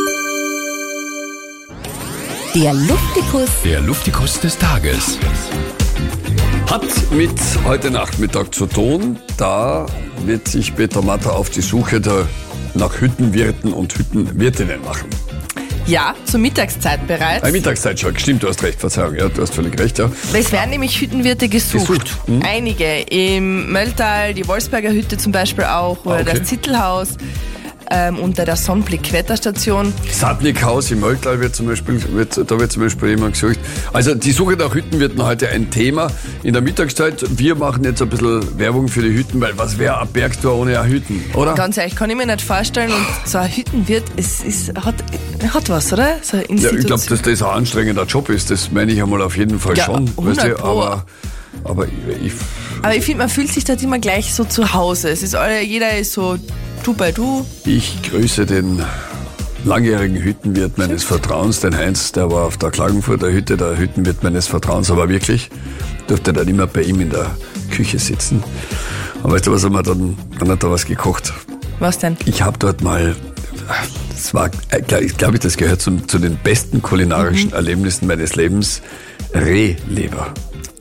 Der Luftikus. Der Luftikus des Tages. Hat mit heute Nachmittag zu tun. Da wird sich Peter Matter auf die Suche der, nach Hüttenwirten und Hüttenwirtinnen machen. Ja, zur Mittagszeit bereits. Ah, Mittagszeit schon, stimmt, du hast recht, Verzeihung, ja, du hast völlig recht, ja. Es werden nämlich Hüttenwirte gesucht. gesucht. Hm? Einige. Im Mölltal, die Wolfsberger Hütte zum Beispiel auch, oder ah, okay. das Zittelhaus. Ähm, unter der Sonnenblick-Wetterstation. Satnikhaus im Mölltal wird zum Beispiel, wird, da wird zum Beispiel jemand gesucht. Also die Suche nach Hütten wird heute ein Thema in der Mittagszeit. Wir machen jetzt ein bisschen Werbung für die Hütten, weil was wäre ein Bergtor ohne eine Hütten, oder? Ganz ehrlich, kann ich mir nicht vorstellen. Und so ein Hüttenwirt, es ist, hat, hat was, oder? So eine ja, ich glaube, dass das ein anstrengender Job ist, das meine ich einmal auf jeden Fall ja, schon. Weißt du, aber Aber ich, ich Aber ich finde, man fühlt sich dort immer gleich so zu Hause. Es ist alle, jeder ist so du bei du. Ich grüße den langjährigen Hüttenwirt meines Vertrauens, den Heinz, der war auf der Klagenfurter Hütte, der Hüttenwirt meines Vertrauens, aber wirklich, durfte dann immer bei ihm in der Küche sitzen. Und weißt du, was haben wir dann, dann hat er was gekocht. Was denn? Ich habe dort mal, das war, ich glaube, das gehört zum, zu den besten kulinarischen mhm. Erlebnissen meines Lebens, Rehleber.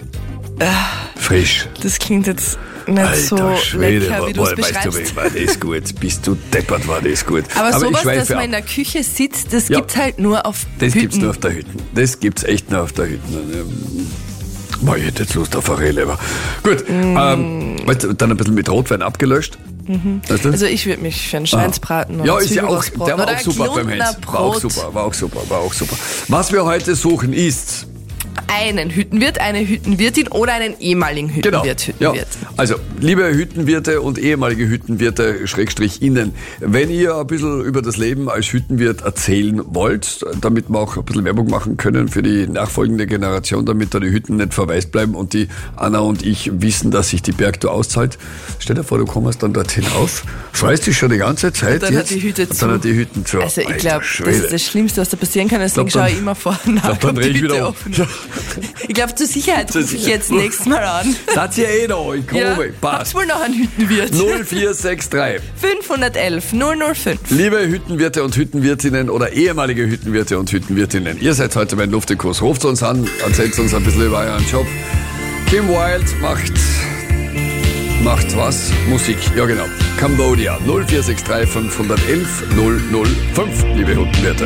Frisch. Das klingt jetzt nicht Alter so Schwede, lecker, wie du es beschreibst. Weißt du, war das gut? Bist du deppert, war das gut. Aber, Aber sowas, dass man ab. in der Küche sitzt, das ja. gibt's halt nur auf das Hütten. Das gibt's nur auf der Hütten. Das gibt's echt nur auf der Hütten. Boah, ich hätte jetzt Lust auf eine Rehleber. Gut, mm. ähm, weißt du, dann ein bisschen mit Rotwein abgelöscht. Mhm. Weißt du? Also ich würde mich für einen Schweinsbraten ah. oder Ja, ist ja auch, der war oder auch super beim Heinz. War auch super, war auch super, war auch super. Was wir heute suchen ist einen Hüttenwirt, eine Hüttenwirtin oder einen ehemaligen Hüttenwirt. Genau. Ja. Also, liebe Hüttenwirte und ehemalige Hüttenwirte, Schrägstrich Innen, wenn ihr ein bisschen über das Leben als Hüttenwirt erzählen wollt, damit wir auch ein bisschen Werbung machen können für die nachfolgende Generation, damit da die Hütten nicht verwaist bleiben und die Anna und ich wissen, dass sich die Bergtour auszahlt. Stell dir vor, du kommst dann dorthin auf, freust dich schon die ganze Zeit und dann jetzt hat die Hütte und zu. dann hat die Hütten zu. Also ich glaube, das ist das Schlimmste, was da passieren kann, deswegen glaub, schaue ich immer vor nach, glaub, dann ob die ich Hütte wieder offen ist. Ich glaube, zur Sicherheit rufe ich jetzt nächstes Mal an. Seid ihr eh da? Ich komme. Ja, passt. hab's wohl noch einen Hüttenwirt. null vier sechs drei fünfhundertelf null null fünf. Liebe Hüttenwirte und Hüttenwirtinnen oder ehemalige Hüttenwirte und Hüttenwirtinnen, ihr seid heute beim Luftikus. Ruft uns an, erzählt uns ein bisschen über euren Job. Kim Wilde macht, macht was? Musik, ja genau. Cambodia, null vier sechs drei fünfhundertelf null null fünf, liebe Hüttenwirte.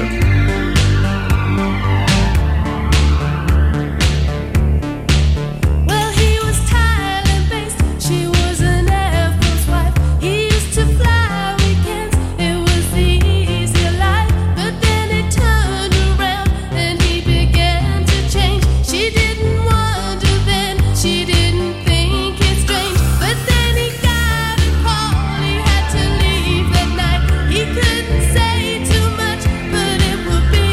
He couldn't say too much, but it would be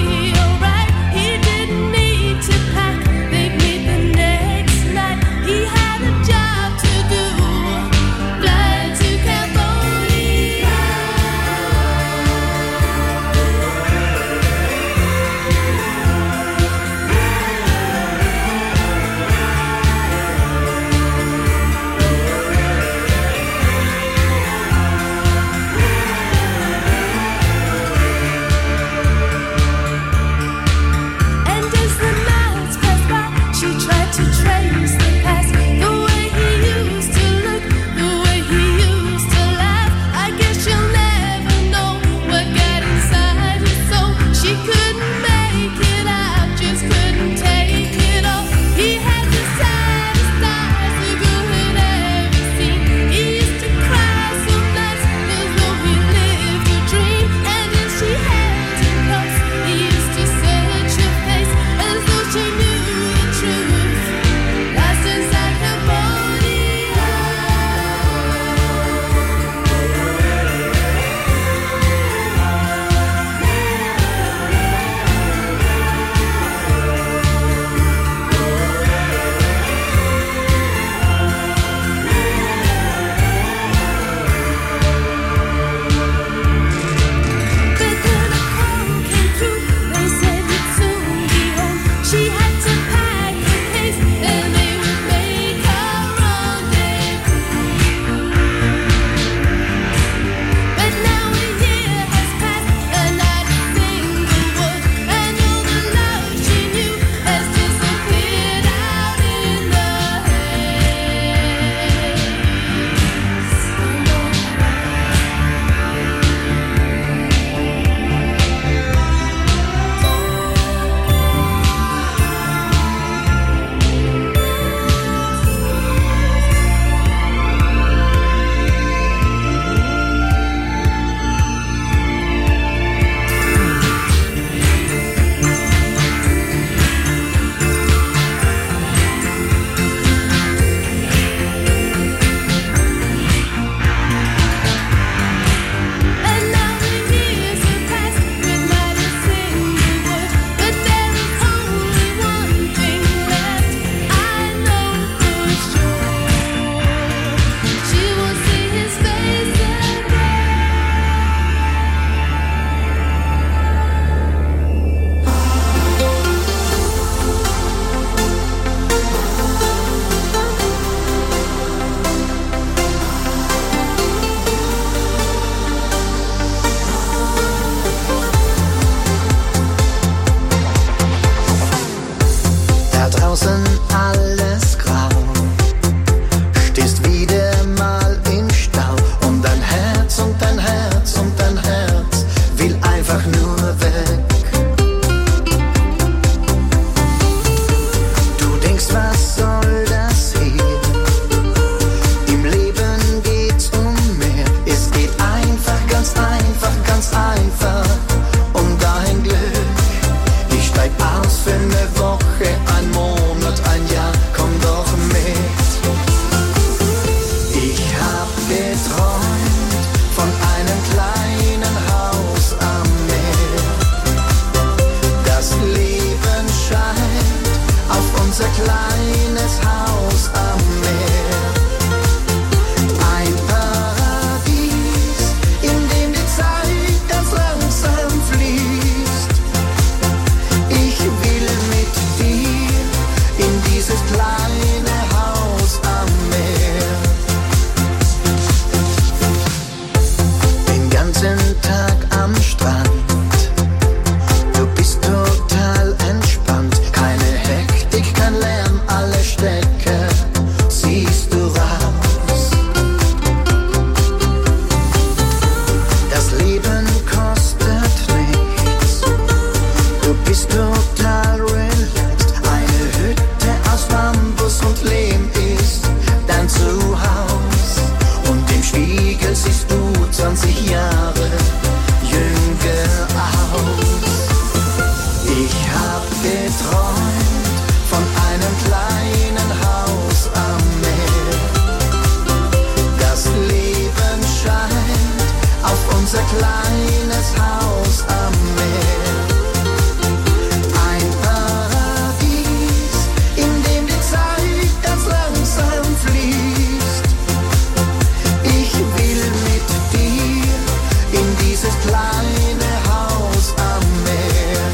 unser kleines Haus am Meer. Ein Paradies, in dem die Zeit ganz langsam fließt. Ich will mit dir in dieses kleine Haus am Meer.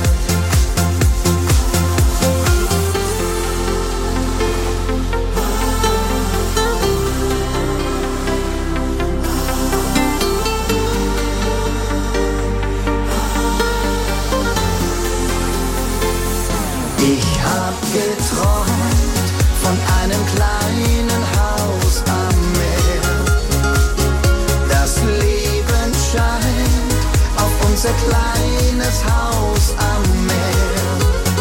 Ich hab geträumt von einem kleinen Haus am Meer. Das Leben scheint auf unser kleines Haus am Meer.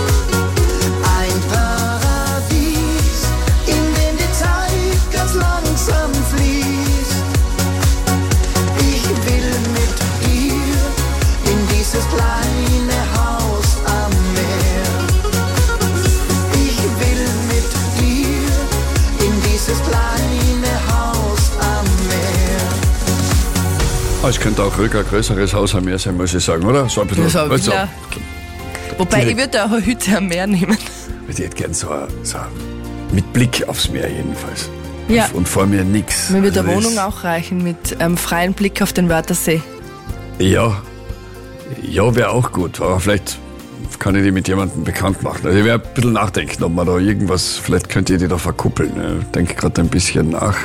Ein Paradies, in dem die Zeit ganz langsam fließt. Ich will mit dir in dieses kleine Haus am Meer. Ich will mit dir in dieses kleine Haus am Meer. Ah, es könnte auch ruhig ein größeres Haus am Meer sein, muss ich sagen, oder? So ein bisschen. Ja, so eine weißt du, Villa. Wobei, direkt- ich würde auch eine Hütte am Meer nehmen. Ich hätte gern so, ein- so ein- mit Blick aufs Meer jedenfalls. Ja. Und, und vor mir nichts. Mir würde Also eine das- Wohnung auch reichen mit ähm, freiem Blick auf den Wörthersee. Ja, ja, wäre auch gut. Aber vielleicht kann ich die mit jemandem bekannt machen. Also ich werde ein bisschen nachdenken, ob man da irgendwas, vielleicht könnt ihr die da verkuppeln. Ich denke gerade ein bisschen nach.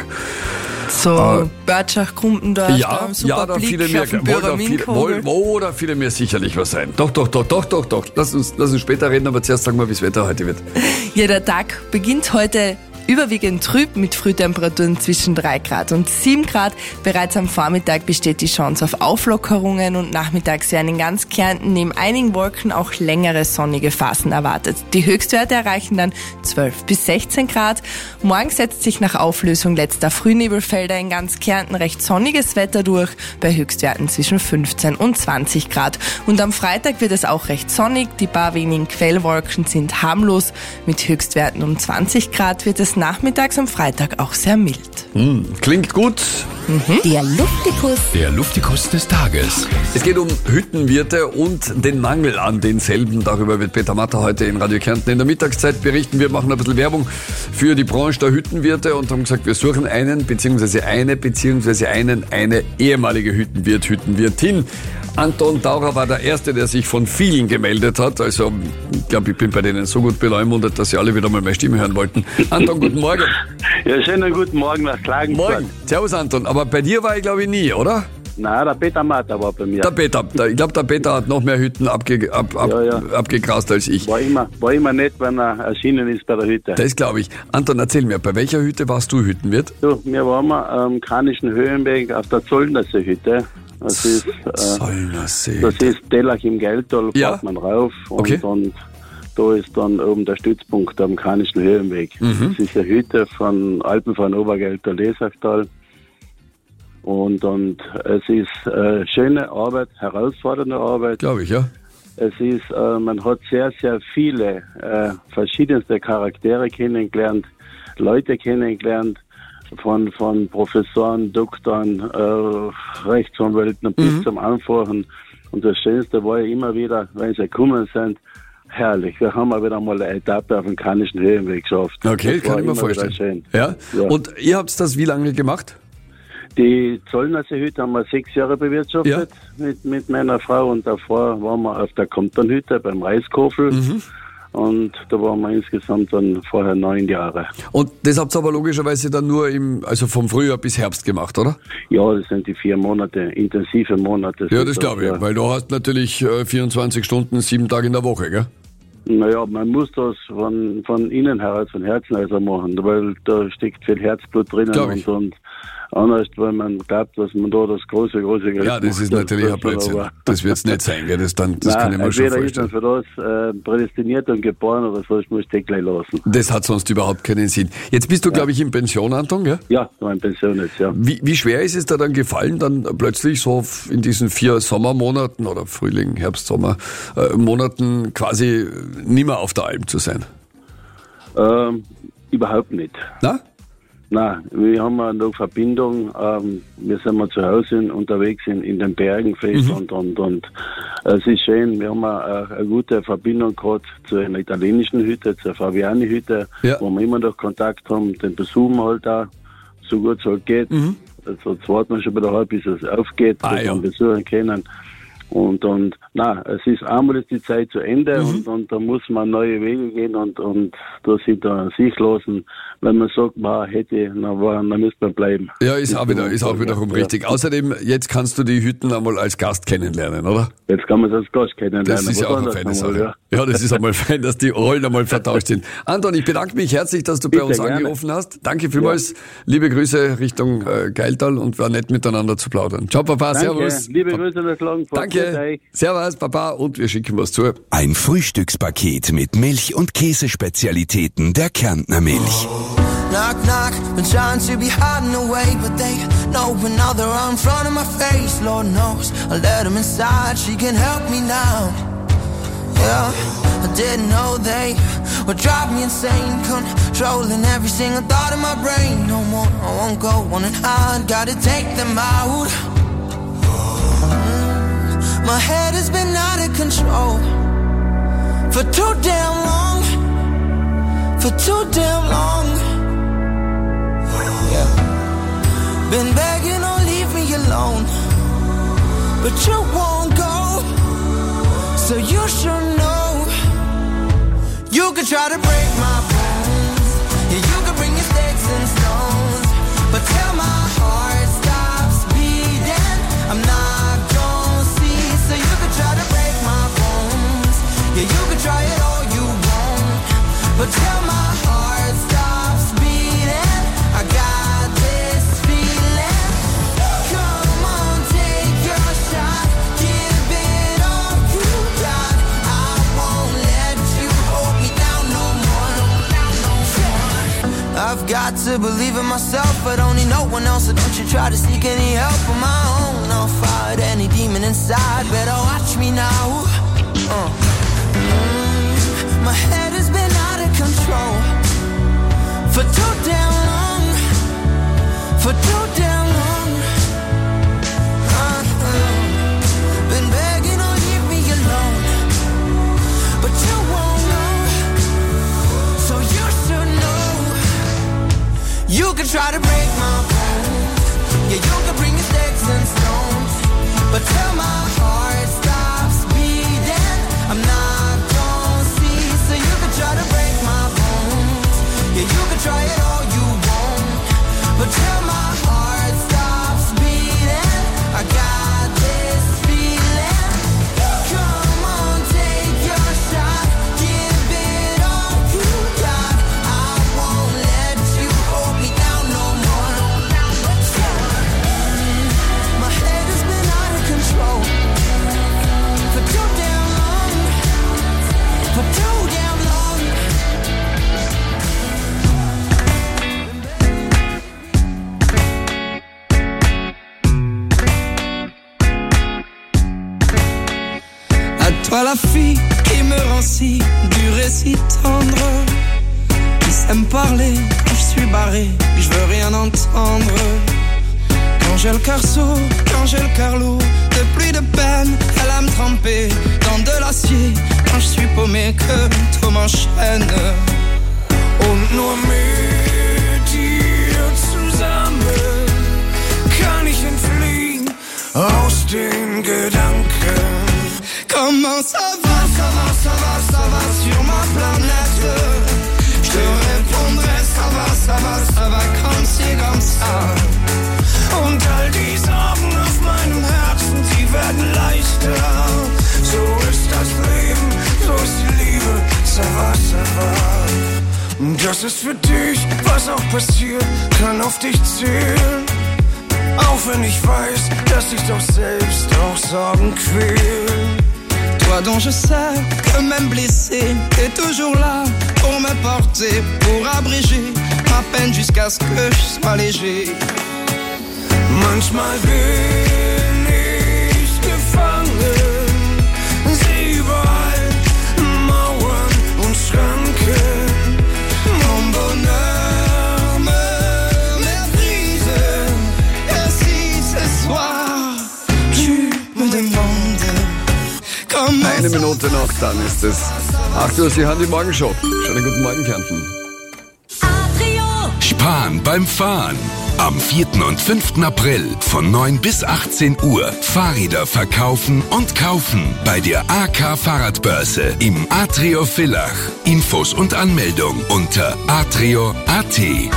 So Ah. Börtschach, Kumpendorf, Ja, da super ja, da Blick viele mir, auf den wohl, da viele, Pyraminkenkogel. wohl, wohl, da viele mir sicherlich was sein. Doch, doch, doch, doch, doch, doch. Lass uns, lass uns später reden, aber zuerst sagen wir, wie das Wetter heute wird. Ja, der Tag beginnt heute überwiegend trüb mit Frühtemperaturen zwischen drei Grad und sieben Grad. Bereits am Vormittag besteht die Chance auf Auflockerungen und nachmittags werden in ganz Kärnten neben einigen Wolken auch längere sonnige Phasen erwartet. Die Höchstwerte erreichen dann zwölf bis sechzehn Grad. Morgen setzt sich nach Auflösung letzter Frühnebelfelder in ganz Kärnten recht sonniges Wetter durch, bei Höchstwerten zwischen fünfzehn und zwanzig Grad. Und am Freitag wird es auch recht sonnig. Die paar wenigen Quellwolken sind harmlos. Mit Höchstwerten um zwanzig Grad wird es nachmittags am Freitag auch sehr mild. Hm, klingt gut. Der Luftikus. Der Luftikus des Tages. Es geht um Hüttenwirte und den Mangel an denselben. Darüber wird Peter Matter heute in Radio Kärnten in der Mittagszeit berichten. Wir machen ein bisschen Werbung für die Branche der Hüttenwirte und haben gesagt, wir suchen einen, beziehungsweise eine, beziehungsweise einen, eine ehemalige Hüttenwirt, Hüttenwirtin. Anton Taucher war der Erste, der sich von vielen gemeldet hat. Also, ich glaube, ich bin bei denen so gut beleumundet, dass sie alle wieder mal meine Stimme hören wollten. Anton, guten Morgen. Ja, schönen guten Morgen nach Klagenfurt. Morgen. Servus, Anton. Aber bei dir war ich, glaube ich, nie, oder? Nein, der Peter Matter war bei mir. Der Peter. Der, ich glaube, der Peter hat noch mehr Hütten abge, ab, ab, Ja, ja. abgegrast als ich. War immer, war immer nett, wenn er erschienen ist bei der Hütte. Das glaube ich. Anton, erzähl mir, bei welcher Hütte warst du Hüttenwirt? So, wir waren am Kranischen Höhenweg auf der Zollnersee Hütte. Das ist, äh, Zollnersee. das ist Dellach im Geldtal, fährt Ja. man rauf und, Okay. und da ist dann oben der Stützpunkt am Kranischen Höhenweg. Mhm. Das ist eine Hütte von Alpenverein Obergeldtal, Lesachtal. Und, und es ist äh, schöne Arbeit, herausfordernde Arbeit. Glaube ich, ja. Es ist, äh, man hat sehr, sehr viele äh, verschiedenste Charaktere kennengelernt, Leute kennengelernt, von, von Professoren, Doktoren, äh, Rechtsanwälten bis Mhm. zum Anfachen. Und das Schönste war ja immer wieder, wenn sie gekommen sind, herrlich. Wir haben auch wieder mal eine Etappe auf dem Kranischen Höhenweg geschafft. Okay, Das kann war ich mir immer vorstellen. wieder schön. Ja? Ja. Und ihr habt das wie lange gemacht? Die Zollnersee-Hütte haben wir sechs Jahre bewirtschaftet mit, mit meiner Frau und davor waren wir auf der Compton-Hütte beim Reiskofel Mhm. und da waren wir insgesamt dann vorher neun Jahre. Und das habt ihr aber logischerweise dann nur im, also vom Frühjahr bis Herbst gemacht, oder? Ja, das sind die vier Monate, intensive Monate. Ja, sind das glaube ich, ja. weil du hast natürlich äh, vierundzwanzig Stunden, sieben Tage in der Woche, gell? Naja, man muss das von, von innen heraus, von Herzen aus machen, weil da steckt viel Herzblut drinnen Glaub ich. und, und anders, weil man glaubt, dass man da das große, große Geld Ja, das macht, ist natürlich ein das dann Blödsinn. aber- Das wird's nicht sein, gell? Das, dann, das Nein, kann ich mir schon entweder ist man vorstellen. für das äh, prädestiniert und geboren oder sonst muss ich gleich lassen. Das hat sonst überhaupt keinen Sinn. Jetzt bist du, glaube ich, in Pension, Anton, gell? Ja, mein Pension jetzt, ja. Wie, wie schwer ist es dir dann gefallen, dann plötzlich so in diesen vier Sommermonaten oder Frühling, Herbst, Sommer äh, Monaten quasi nimmer auf der Alm zu sein? Ähm, überhaupt nicht. Na? Nein, wir haben eine Verbindung. Ähm, wir sind mal zu Hause unterwegs in, in den Bergen fest mhm. und, und, und es ist schön. Wir haben eine, eine gute Verbindung gehabt zu einer italienischen Hütte, zur Fabiani-Hütte, ja. wo wir immer noch Kontakt haben. Den besuchen wir halt auch, so gut es halt geht. Mhm. Also jetzt warten wir schon wieder halb, bis es aufgeht, ah, dass ja. wir besuchen können. Und, und, na, es ist einmal ist die Zeit zu Ende mhm. und, und da muss man neue Wege gehen und, und da sind da sich lassen. Wenn man sagt, man hätte, dann, dann müsste man bleiben. Ja, ist auch wieder, ist auch wiederum ja. richtig. Außerdem, jetzt kannst du die Hütten einmal als Gast kennenlernen, oder? Jetzt kann man es als Gast kennenlernen. Das ist ja auch eine feine Sache. Ja. ja, das ist einmal fein, dass die Rollen einmal vertauscht sind. Anton, ich bedanke mich herzlich, dass du Bitte, bei uns gerne. angerufen hast. Danke vielmals. Ja. Liebe Grüße Richtung äh, Geiltal und war nett miteinander zu plaudern. Ciao, Papa, Danke. servus. Liebe Grüße nach Klagenfurt. Danke. Servus, Papa, und wir schicken was zu. Ein Frühstückspaket mit Milch- und Käsespezialitäten der Kärntner Milch. Knock, knock, been trying to be hiding away, but they know another in front of my face. Lord knows I let them inside, she can help me now. Yeah, I didn't know they would drive me insane, controlling every single thought in my brain. No more, I won't go on and hide, gotta take them out. Mm, my head has been out of control for too damn long, for too damn long. Yeah. Been begging, oh leave me alone, but you won't go, so you should know. You could try to break my bones, yeah, you could bring your sticks and stones, but till my heart stops beating, I'm not gonna see. So you could try to break my bones, yeah, you could try it all you want, but till my heart stops beating, I got this feeling. Come on, take your shot, give it all you got. I won't let you hold me down no more. I've got to believe in myself, but only no one else. So don't you try to seek any help on my own. I'll fight any demon inside, better watch me now. Uh. Mm, my head has been out of control for too damn long, for too damn long. Uh-huh. Been begging, oh leave me alone, but you won't know, so you should know. You could try to break my bones, yeah, you could bring your sticks and stones, but till my heart stops beating, I'm not gonna see. So you could try to break my bones, yeah, you could try it all you want, but till my heart stops beating, I got this feeling. Come on, take your shot, give it all you got. I won't let you hold me down no more. My head has been out of control for too damn long, for too damn long. À toi la fille qui me rend si dur et si tendre, qui sait me parler quand je suis barré, que je veux rien entendre. Quand j'ai le cœur sourd, quand j'ai le cœur lourd, de pluie de peine, elle a me tremper dans de l'acier. Quand je suis paumé, que tout m'enchaîne. Und nur mit dir zusammen kann ich entfliehen aus den Gedanken. Comment ça va, ça va, ça va, ça va sur ma planète? Je te répondrai, ça va, ça va, ça va comme ci, comme ça. Und all die Sorgen auf meinem Herzen, die werden leichter. So ist das Leben, so ist die Liebe, ça va, ça va. Das ist für dich, was auch passiert, kann auf dich zählen. Auch wenn ich weiß, dass dich doch selbst auch Sorgen quälen. Toi dont je sais que même blessé, t'es toujours là pour me porter, pour abréger ma peine jusqu'à ce que je sois léger. Manchmal bin ich gefangen, sehe überall Mauern und Schranken. Mon bonheur me Eine Minute noch, dann ist es acht Uhr. Sie hören die Morgenshow. Schönen guten Morgen, Kärnten. Sparen beim Fahren. Am vierten und fünften April von neun bis achtzehn Uhr Fahrräder verkaufen und kaufen bei der A K Fahrradbörse im Atrio Villach. Infos und Anmeldung unter atrio punkt at.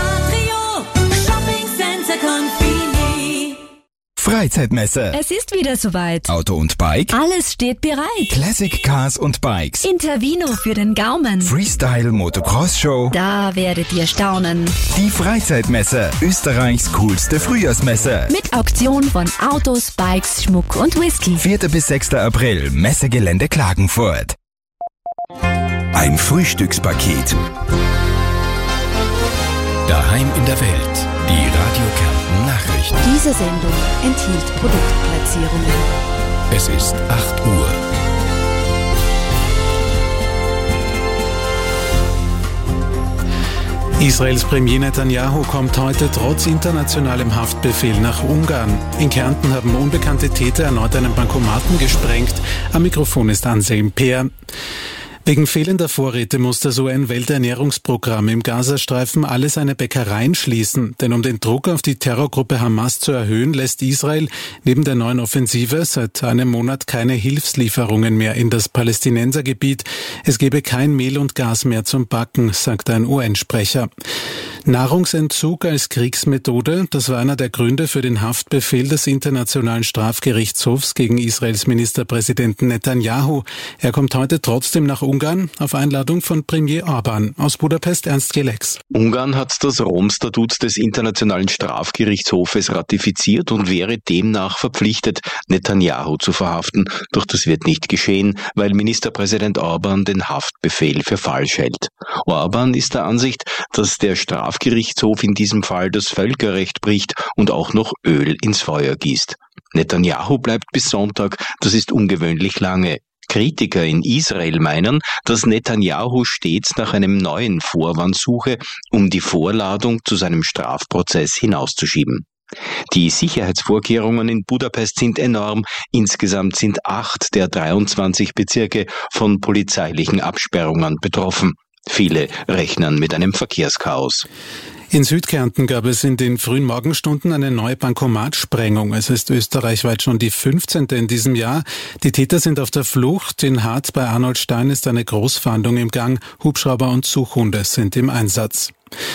Freizeitmesse. Es ist wieder soweit. Auto und Bike. Alles steht bereit. Classic Cars und Bikes. Intervino für den Gaumen. Freestyle Motocross Show. Da werdet ihr staunen. Die Freizeitmesse. Österreichs coolste Frühjahrsmesse. Mit Auktion von Autos, Bikes, Schmuck und Whisky. vierter bis sechster April. Messegelände Klagenfurt. Ein Frühstückspaket. Daheim in der Welt. Die Radio Kärnten Nachrichten. Diese Sendung enthielt Produktplatzierungen. Es ist acht Uhr. Israels Premier Netanyahu kommt heute trotz internationalem Haftbefehl nach Ungarn. In Kärnten haben unbekannte Täter erneut einen Bankomaten gesprengt. Am Mikrofon ist Anselm Peer. Wegen fehlender Vorräte muss das U N-Welternährungsprogramm im Gazastreifen alle seine Bäckereien schließen. Denn um den Druck auf die Terrorgruppe Hamas zu erhöhen, lässt Israel neben der neuen Offensive seit einem Monat keine Hilfslieferungen mehr in das Palästinensergebiet. Es gebe kein Mehl und Gas mehr zum Backen, sagt ein U N-Sprecher. Nahrungsentzug als Kriegsmethode, das war einer der Gründe für den Haftbefehl des Internationalen Strafgerichtshofs gegen Israels Ministerpräsidenten Netanyahu. Er kommt heute trotzdem nach Ungarn auf Einladung von Premier Orbán. Aus Budapest Ernst Gelex. Ungarn hat das Rom-Statut des Internationalen Strafgerichtshofes ratifiziert und wäre demnach verpflichtet, Netanyahu zu verhaften. Doch das wird nicht geschehen, weil Ministerpräsident Orbán den Haftbefehl für falsch hält. Orbán ist der Ansicht, dass der Strafgerichtshof in diesem Fall das Völkerrecht bricht und auch noch Öl ins Feuer gießt. Netanyahu bleibt bis Sonntag, das ist ungewöhnlich lange. Kritiker in Israel meinen, dass Netanyahu stets nach einem neuen Vorwand suche, um die Vorladung zu seinem Strafprozess hinauszuschieben. Die Sicherheitsvorkehrungen in Budapest sind enorm. Insgesamt sind acht der dreiundzwanzig Bezirke von polizeilichen Absperrungen betroffen. Viele rechnen mit einem Verkehrschaos. In Südkärnten gab es in den frühen Morgenstunden eine neue Bankomatsprengung. Es ist österreichweit schon die fünfzehnte in diesem Jahr. Die Täter sind auf der Flucht. In Hart bei Arnoldstein ist eine Großfahndung im Gang. Hubschrauber und Suchhunde sind im Einsatz.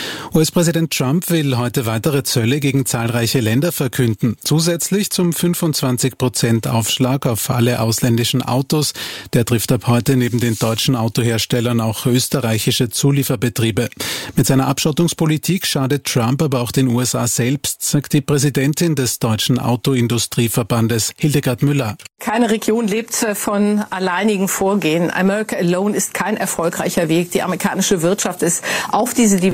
U S-Präsident Trump will heute weitere Zölle gegen zahlreiche Länder verkünden. Zusätzlich zum fünfundzwanzig Prozent Aufschlag auf alle ausländischen Autos. Der trifft ab heute neben den deutschen Autoherstellern auch österreichische Zulieferbetriebe. Mit seiner Abschottungspolitik schadet Trump aber auch den U S A selbst, sagt die Präsidentin des Deutschen Autoindustrieverbandes, Hildegard Müller. Keine Region lebt von alleinigen Vorgehen. America alone ist kein erfolgreicher Weg. Die amerikanische Wirtschaft ist auf diese